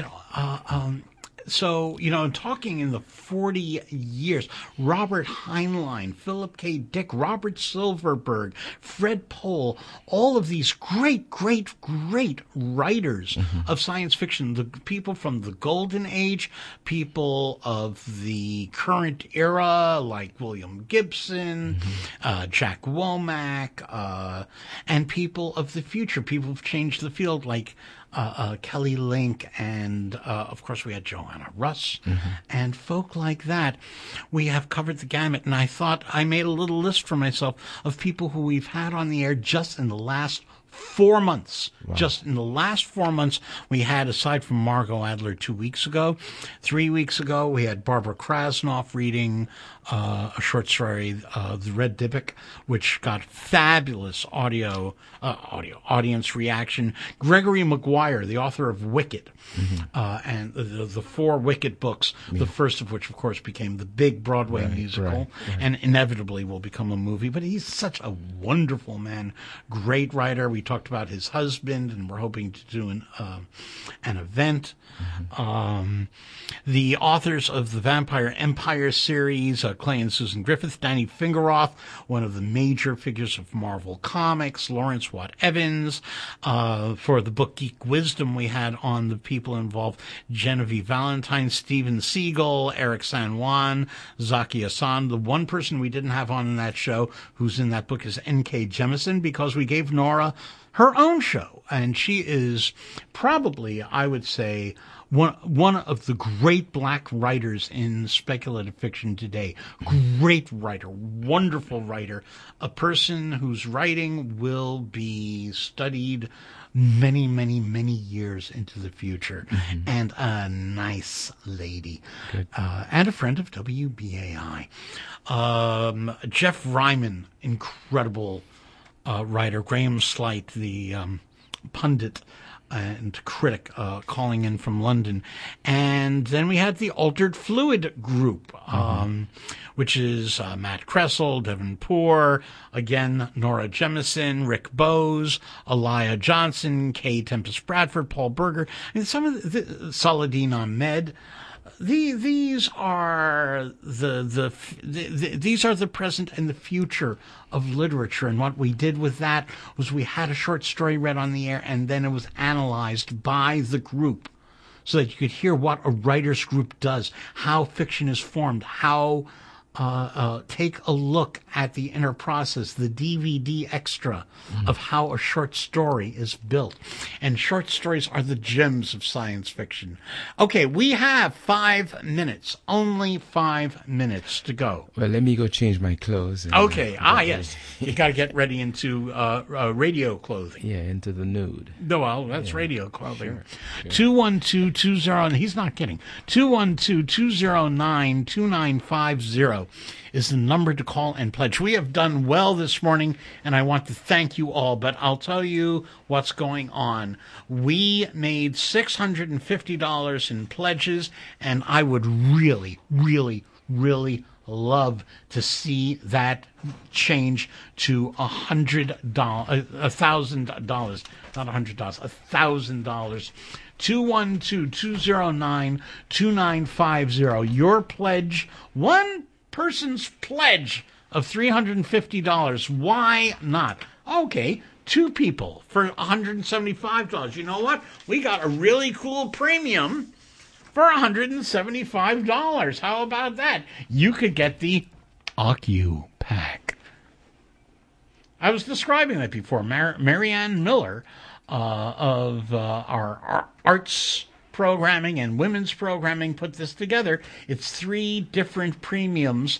S1: so, talking in the 40 years, Robert Heinlein, Philip K. Dick, Robert Silverberg, Fred Pohl, all of these great writers of science fiction, the people from the Golden Age, people of the current era, like William Gibson, Jack Womack, and people of the future, people who've changed the field, like Kelly Link, and of course we had Joanna Russ, and folk like that. We have covered the gamut, and I thought I made a little list for myself of people who we've had on the air just in the last 4 months. Wow. Just in the last 4 months, we had, aside from Margot Adler 2 weeks ago, 3 weeks ago, we had Barbara Krasnoff reading a short story, The Red Dybbuk, which got fabulous audience reaction. Gregory Maguire, the author of Wicked, and the 4 Wicked books, the first of which, of course, became the big Broadway musical, and inevitably will become a movie. But he's such a wonderful man, great writer. We talked about his husband, and we're hoping to do an event. The authors of the Vampire Empire series, Clay and Susan Griffith, Danny Fingeroth, one of the major figures of Marvel Comics, Lawrence Watt Evans. For the book Geek Wisdom, we had on the people involved Genevieve Valentine, Steven Seagal, Eric San Juan, Zaki Hassan. The one person we didn't have on in that show who's in that book is N.K. Jemisin, because we gave Nora her own show, and she is probably, I would say, one of the great black writers in speculative fiction today. Great writer, wonderful writer, a person whose writing will be studied many, many, many years into the future, and a nice lady, and a friend of WBAI. Jeff Ryman, incredible writer. Graham Slight, the pundit and critic, calling in from London. And then we had the Altered Fluid group, which is Matt Kressel, Devin Poor, again, Nora Jemisin, Rick Bowes, Aliyah Johnson, Kay Tempest Bradford, Paul Berger, and some of the Saladin Ahmed. these are these are the present and the future of literature. And what we did with that was we had a short story read on the air, and then it was analyzed by the group so that you could hear what a writer's group does, how fiction is formed, how take a look at the inner process, the DVD extra of how a short story is built. And short stories are the gems of science fiction. Okay, we have 5 minutes, only 5 minutes to go.
S5: Well, let me go change my clothes. And,
S1: Okay, yes. You got to get ready into radio clothing.
S5: Yeah, into the nude.
S1: No, well, that's radio clothing.
S5: Sure.
S1: 212-20, and he's not kidding. 212-209-2950 is the number to call and pledge. We have done well this morning, and I want to thank you all, but I'll tell you what's going on. We made $650 in pledges, and I would really, really, really love to see that change to $1,000, not $100, $1,000. 212-209-2950. Your pledge, one person's pledge of $350. Why not? Okay, two people for $175. You know what? We got a really cool premium for $175. How about that? You could get the OcuPack. I was describing that before. Marianne Miller of our arts programming and women's programming put this together. It's 3 different premiums,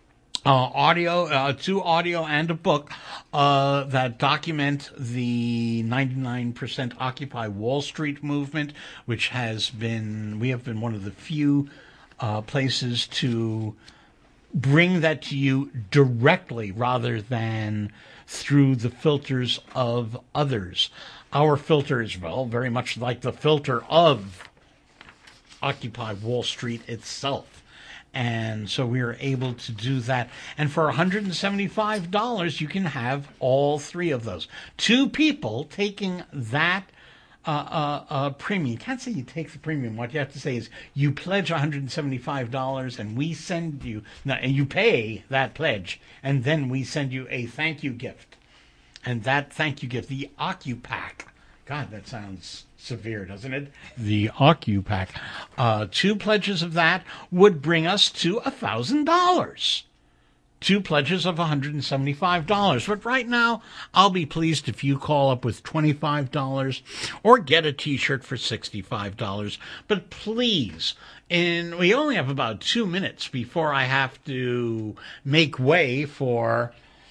S1: audio, 2 audio and a book, that document the 99% Occupy Wall Street movement, which we have been one of the few places to bring that to you directly rather than through the filters of others. Our filter is, well, very much like the filter of Occupy Wall Street itself. And so we are able to do that. And for $175, you can have all 3 of those. 2 people taking that premium. You can't say you take the premium. What you have to say is you pledge $175 and we send you, and you pay that pledge, and then we send you a thank you gift. And that thank you gift, the OcuPack. God, that sounds severe, doesn't it? The OcuPack. 2 pledges of that would bring us to $1,000. 2 pledges of $175. But right now, I'll be pleased if you call up with $25 or get a T-shirt for $65. But please, we only have about 2 minutes before I have to make way for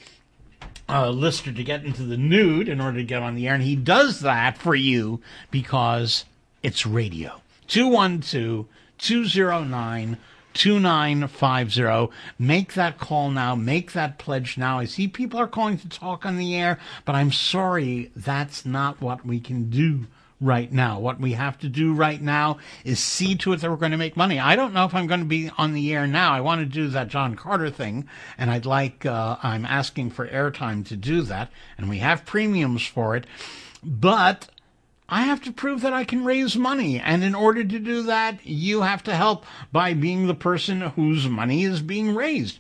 S1: Lister to get into the nude in order to get on the air. And he does that for you because it's radio. 212-209-2950. Make that call now. Make that pledge now. I see people are calling to talk on the air, but I'm sorry, that's not what we can do right now. What we have to do right now is see to it that we're going to make money. I don't know if I'm going to be on the air now. I want to do that John Carter thing, and I'm asking for airtime to do that, and we have premiums for it, but I have to prove that I can raise money. And in order to do that, you have to help by being the person whose money is being raised.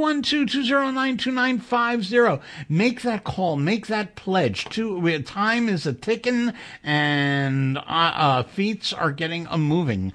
S1: 212-209-2950. Make that call. Make that pledge. Time is a-ticking and feet are getting a-moving.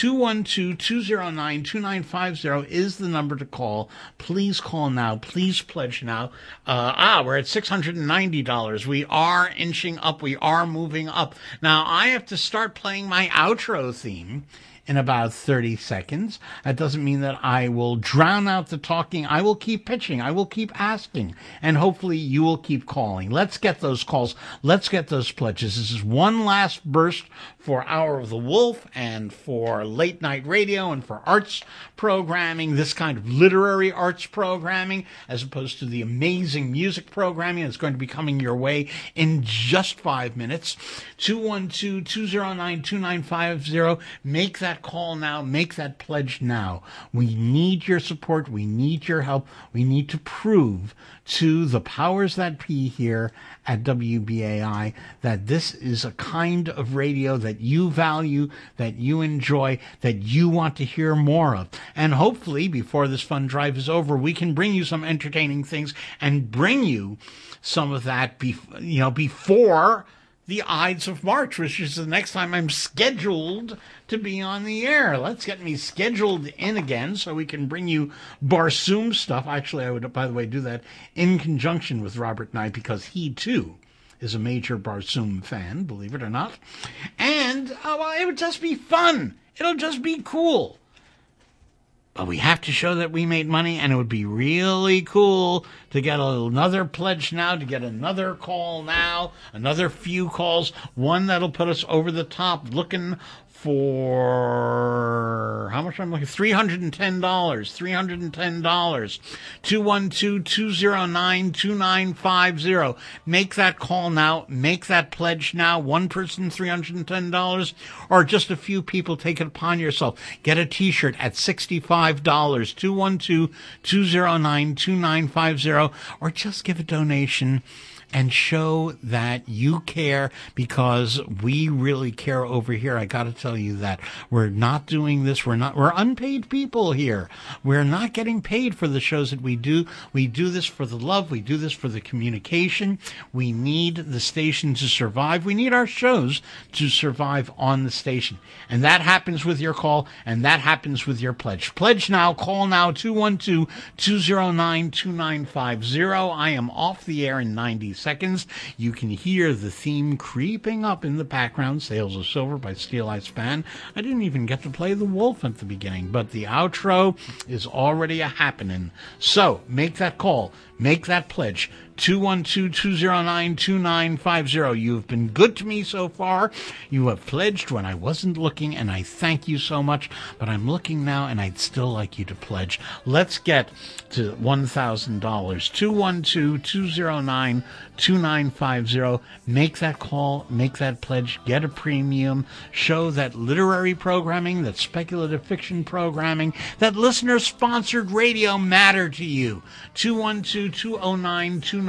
S1: 212-209-2950 is the number to call. Please call now. Please pledge now. We're at $690. We are inching up. We are moving up. Now, I have to start playing my outro theme in about 30 seconds. That doesn't mean that I will drown out the talking. I will keep pitching. I will keep asking. And hopefully you will keep calling. Let's get those calls. Let's get those pledges. This is one last burst for Hour of the Wolf and for late night radio and for arts programming, this kind of literary arts programming, as opposed to the amazing music programming that's going to be coming your way in just 5 minutes. 212-209-2950. Make that call now. Make that pledge now. We need your support. We need your help. We need to prove to the powers that be here at WBAI that this is a kind of radio that you value, that you enjoy, that you want to hear more of. And hopefully, before this fund drive is over, we can bring you some entertaining things and bring you some of that before the Ides of March, which is the next time I'm scheduled to be on the air. Let's get me scheduled in again so we can bring you Barsoom stuff. Actually, I would, by the way, do that in conjunction with Robert Knight because he, too, is a major Barsoom fan, believe it or not. And, it would just be fun. It'll just be cool. But we have to show that we made money, and it would be really cool to get another pledge now, to get another call now, another few calls, one that'll put us over the top, looking for, how much I'm looking, $310, $310, 212-209-2950. Make that call now, make that pledge now, one person $310, or just a few people, take it upon yourself. Get a t-shirt at $65, 212-209-2950, or just give a donation and show that you care, because we really care over here. I got to tell you that we're not doing this. We're unpaid people here. We're not getting paid for the shows that we do. We do this for the love. We do this for the communication. We need the station to survive. We need our shows to survive on the station. And that happens with your call, and that happens with your pledge. Pledge now. Call now, 212-209-2950. I am off the air in 90 seconds. You can hear the theme creeping up in the background, Sails of Silver by Steel Eye Span. I didn't even get to play the wolf at the beginning, but the outro is already a happening. So make that call, make that pledge, 212-209-2950. You've been good to me so far. You have pledged when I wasn't looking, and I thank you so much, but I'm looking now, and I'd still like you to pledge. Let's get to $1,000. 212-209-2950. Make that call, make that pledge, get a premium, show that literary programming, that speculative fiction programming, that listener-sponsored radio matter to you. 212-209-2950.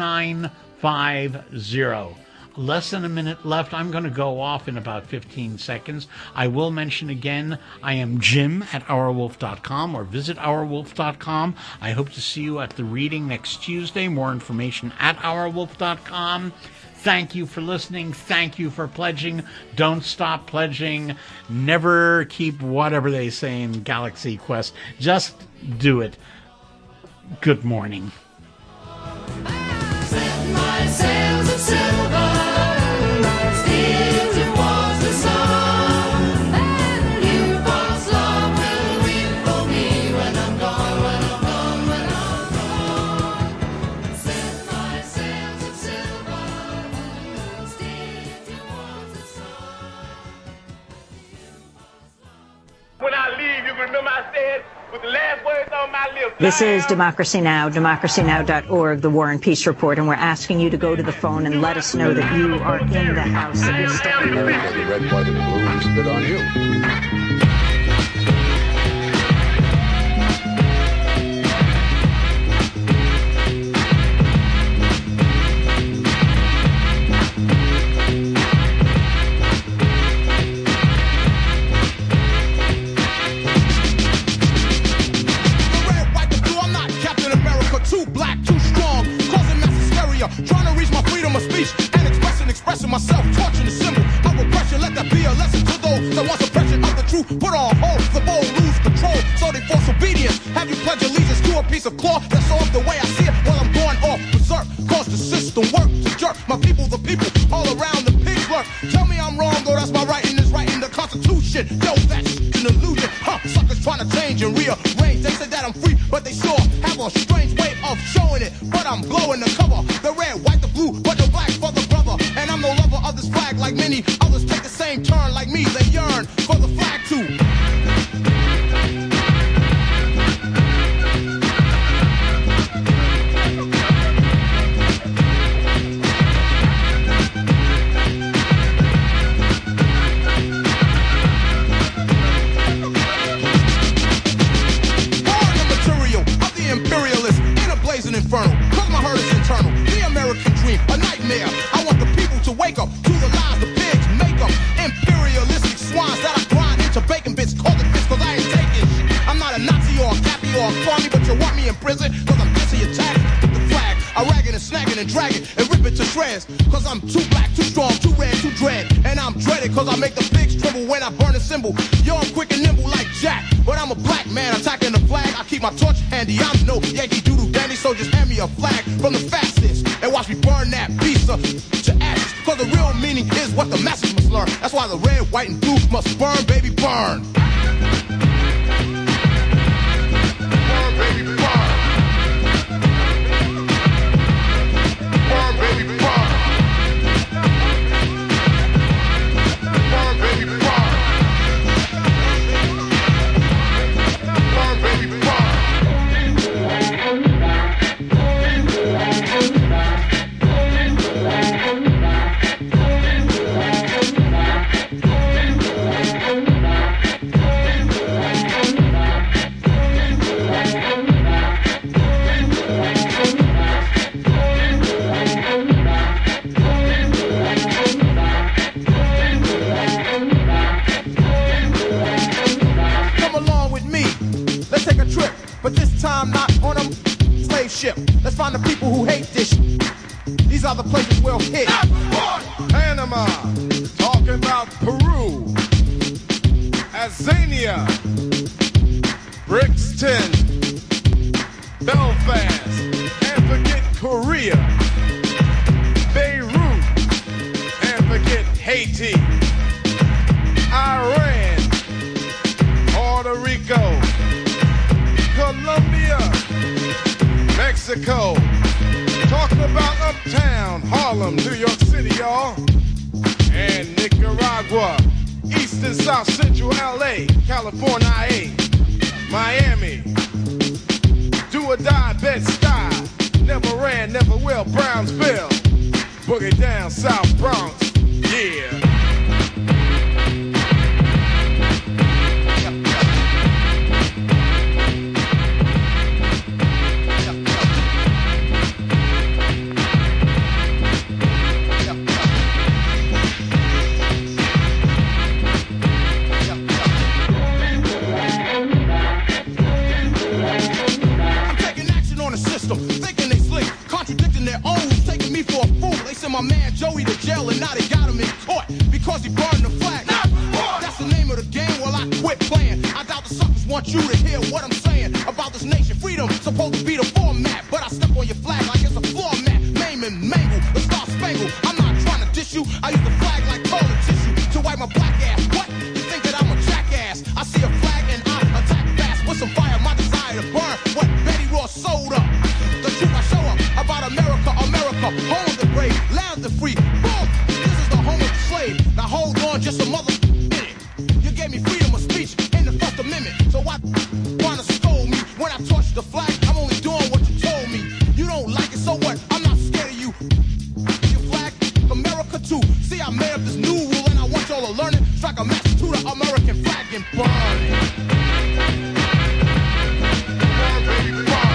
S1: Less than a minute left. I'm going to go off in about 15 seconds. I will mention again, I am Jim at OurWolf.com, or visit OurWolf.com. I hope to see you at the reading next Tuesday. More information at OurWolf.com. Thank you for listening. Thank you for pledging. Don't stop pledging. Never keep whatever they say in Galaxy Quest. Just do it. Good morning.
S6: Set my sails of silver, steer towards the sun, and you, false love, will weep for me when I'm gone, when I'm gone, when I'm gone. Set my sails of silver, steer towards the sun.
S7: When I leave, you remember I said, with the last words on my lips.
S8: This is Democracy Now!, democracynow.org, the War and Peace Report, and we're asking you to go to the phone and let us know that you are in the house, that you're staying.
S9: The red, white, and blue is good on you.
S10: Trying to reach my freedom of speech and expressing myself, torching the symbol of oppression. Let that be a lesson to those that want suppression of the truth. Put on hold, the bold lose control, so they force obedience. Have you pledge allegiance to a piece of cloth that's off the way I see it? While I'm going off berserk, cause the system work to jerk my people, the people all around the pigs lurk. Tell me I'm wrong, though that's my writing is writing the Constitution. Yo, that's an illusion, huh? Suckers trying to change and rearrange. They said that I'm free, but they sure have a strange way of showing it. But I'm glowing the cover, the red, white, the blue, but the black for the brother. And I'm no lover of this flag like many others take the same turn like me. They yearn for the flag too. prison, cause I'm busy attacking with the flag. I ragging and snagging and dragging and rip it to shreds, cause I'm too black, too strong, too red, too dread. And I'm dreaded cause I make the pigs tremble when I burn a symbol. Yo, I'm quick and nimble like Jack, but I'm a black man attacking the flag. I keep my torch handy, I'm no Yankee Doodle Dandy, so just hand me a flag from the fastest and watch me burn that piece of to ashes. Cause the real meaning is what the masses must learn. That's why the red, white, and blue must burn, baby, burn. Burn, baby, burn. Burn, baby, burn. Burn, baby, burn. Burn, baby, burn. But this time not on a slave ship. Let's find the people who hate this shit. These are the places we'll hit.
S11: Panama, talking about Peru, Azania, Brixton, Belfast, and forget Korea, Beirut, and forget Haiti, Iran, Puerto Rico, Colombia, Mexico, talking about Uptown, Harlem, New York City, y'all, and Nicaragua, East and South Central LA, California, IA, Miami, do or die, Bed-Stuy, never ran, never will, Brownsville, boogie down, South Bronx, yeah.
S10: My man Joey to jail and now they got him in court because he burned the flag. That's the name of the game. Well, I quit playing. I doubt the suckers want you to hear what I'm saying about this nation. Freedom supposed to be the format, but I step on your flag like it's a floor mat. Maim and mangle the Star Spangled. I'm not trying to diss you. I use the flag like toilet tissue to wipe my black ass. What? You think that I'm a jackass? I see a flag and I attack fast with some fire. My desire to burn what Betty Ross sold up. The truth I show up about America, America, home of the brave. The free. Boom! This is the home of the slave. Now hold on just a mother minute. You gave me freedom of speech in the First Amendment. So why wanna scold me when I torch the flag? I'm only doing what you told me. You don't like it, so what? I'm not scared of you. Your flag, America too. See, I made up this new rule and I want y'all to learn it. Strike a match to the American flag and burn it. Burn, baby, burn.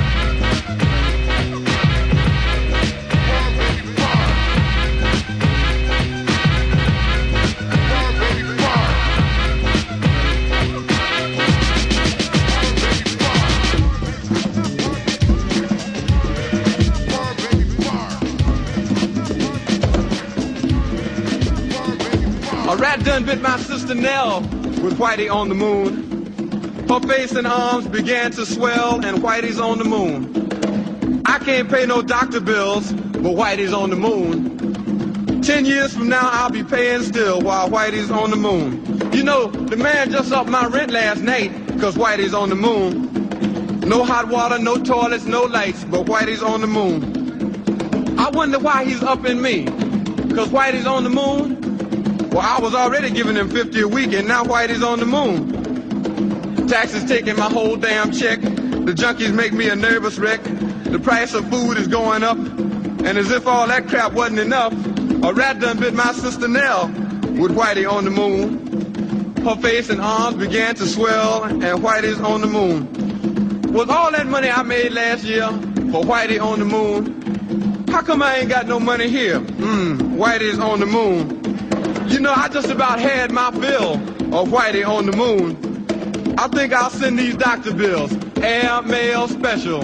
S12: A rat done bit my sister Nell with Whitey on the moon. Her face and arms began to swell and Whitey's on the moon. I can't pay no doctor bills, but Whitey's on the moon. 10 years from now I'll be paying still while Whitey's on the moon. You know, the man just upped my rent last night cause Whitey's on the moon. No hot water, no toilets, no lights, but Whitey's on the moon. I wonder why he's upping me, cause Whitey's on the moon? Well, I was already giving him $50 a week, and now Whitey's on the moon. Taxes taking my whole damn check. The junkies make me a nervous wreck. The price of food is going up. And as if all that crap wasn't enough, a rat done bit my sister Nell with Whitey on the moon. Her face and arms began to swell, and Whitey's on the moon. Was all that money I made last year for Whitey on the moon? How come I ain't got no money here? Whitey's on the moon. You know, I just about had my fill of Whitey on the moon. I think I'll send these doctor bills. Air mail special.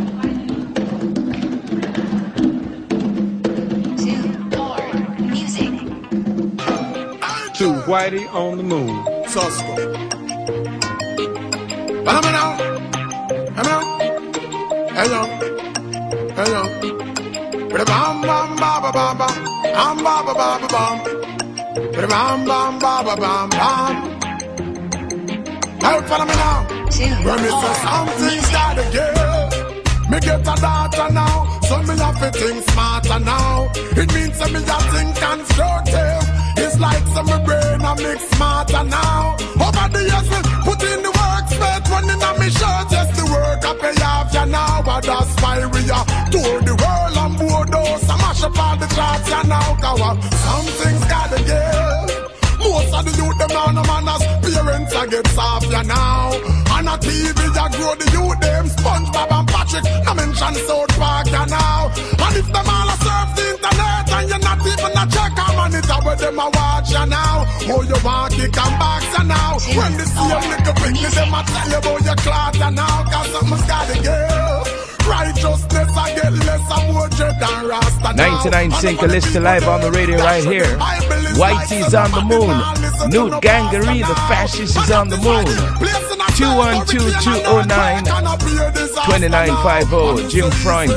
S12: To Whitey on the moon.
S11: Hello. Bam bam ba ba ba ba. Bam ba ba ba ba bam. Bam bam ba ba bam bam. Now follow me now. When me say something's gotta give. Me get a daughter now, so me have to think smarter now. It means that me have think constructive. It's like some brain I make smarter now. Over the years we put in the work, spent running on me shirt. Yes, the work I pay off ya now, but that's why we are tour the world and board those. I mash up all the charts ya now, cause something's gotta give. Most of the youth them now no manners, parents I get soft ya now. On a TV ya grow the youth them, SpongeBob and Patrick, no mention South Park ya now. And if them all a surf the internet and you're not even a check a monitor where them a watch ya now. Oh you want kick and box ya now. When the same little Britney them a tell you about your cloth ya now, cause something's gotta give. Righteousness I get less of more than Rasta now.
S5: 99 Sinkalista live on the radio right here. Whitey's on the moon. Newt Gangaree, the fascist, is on the moon. 212-209-2950. Jim Freund.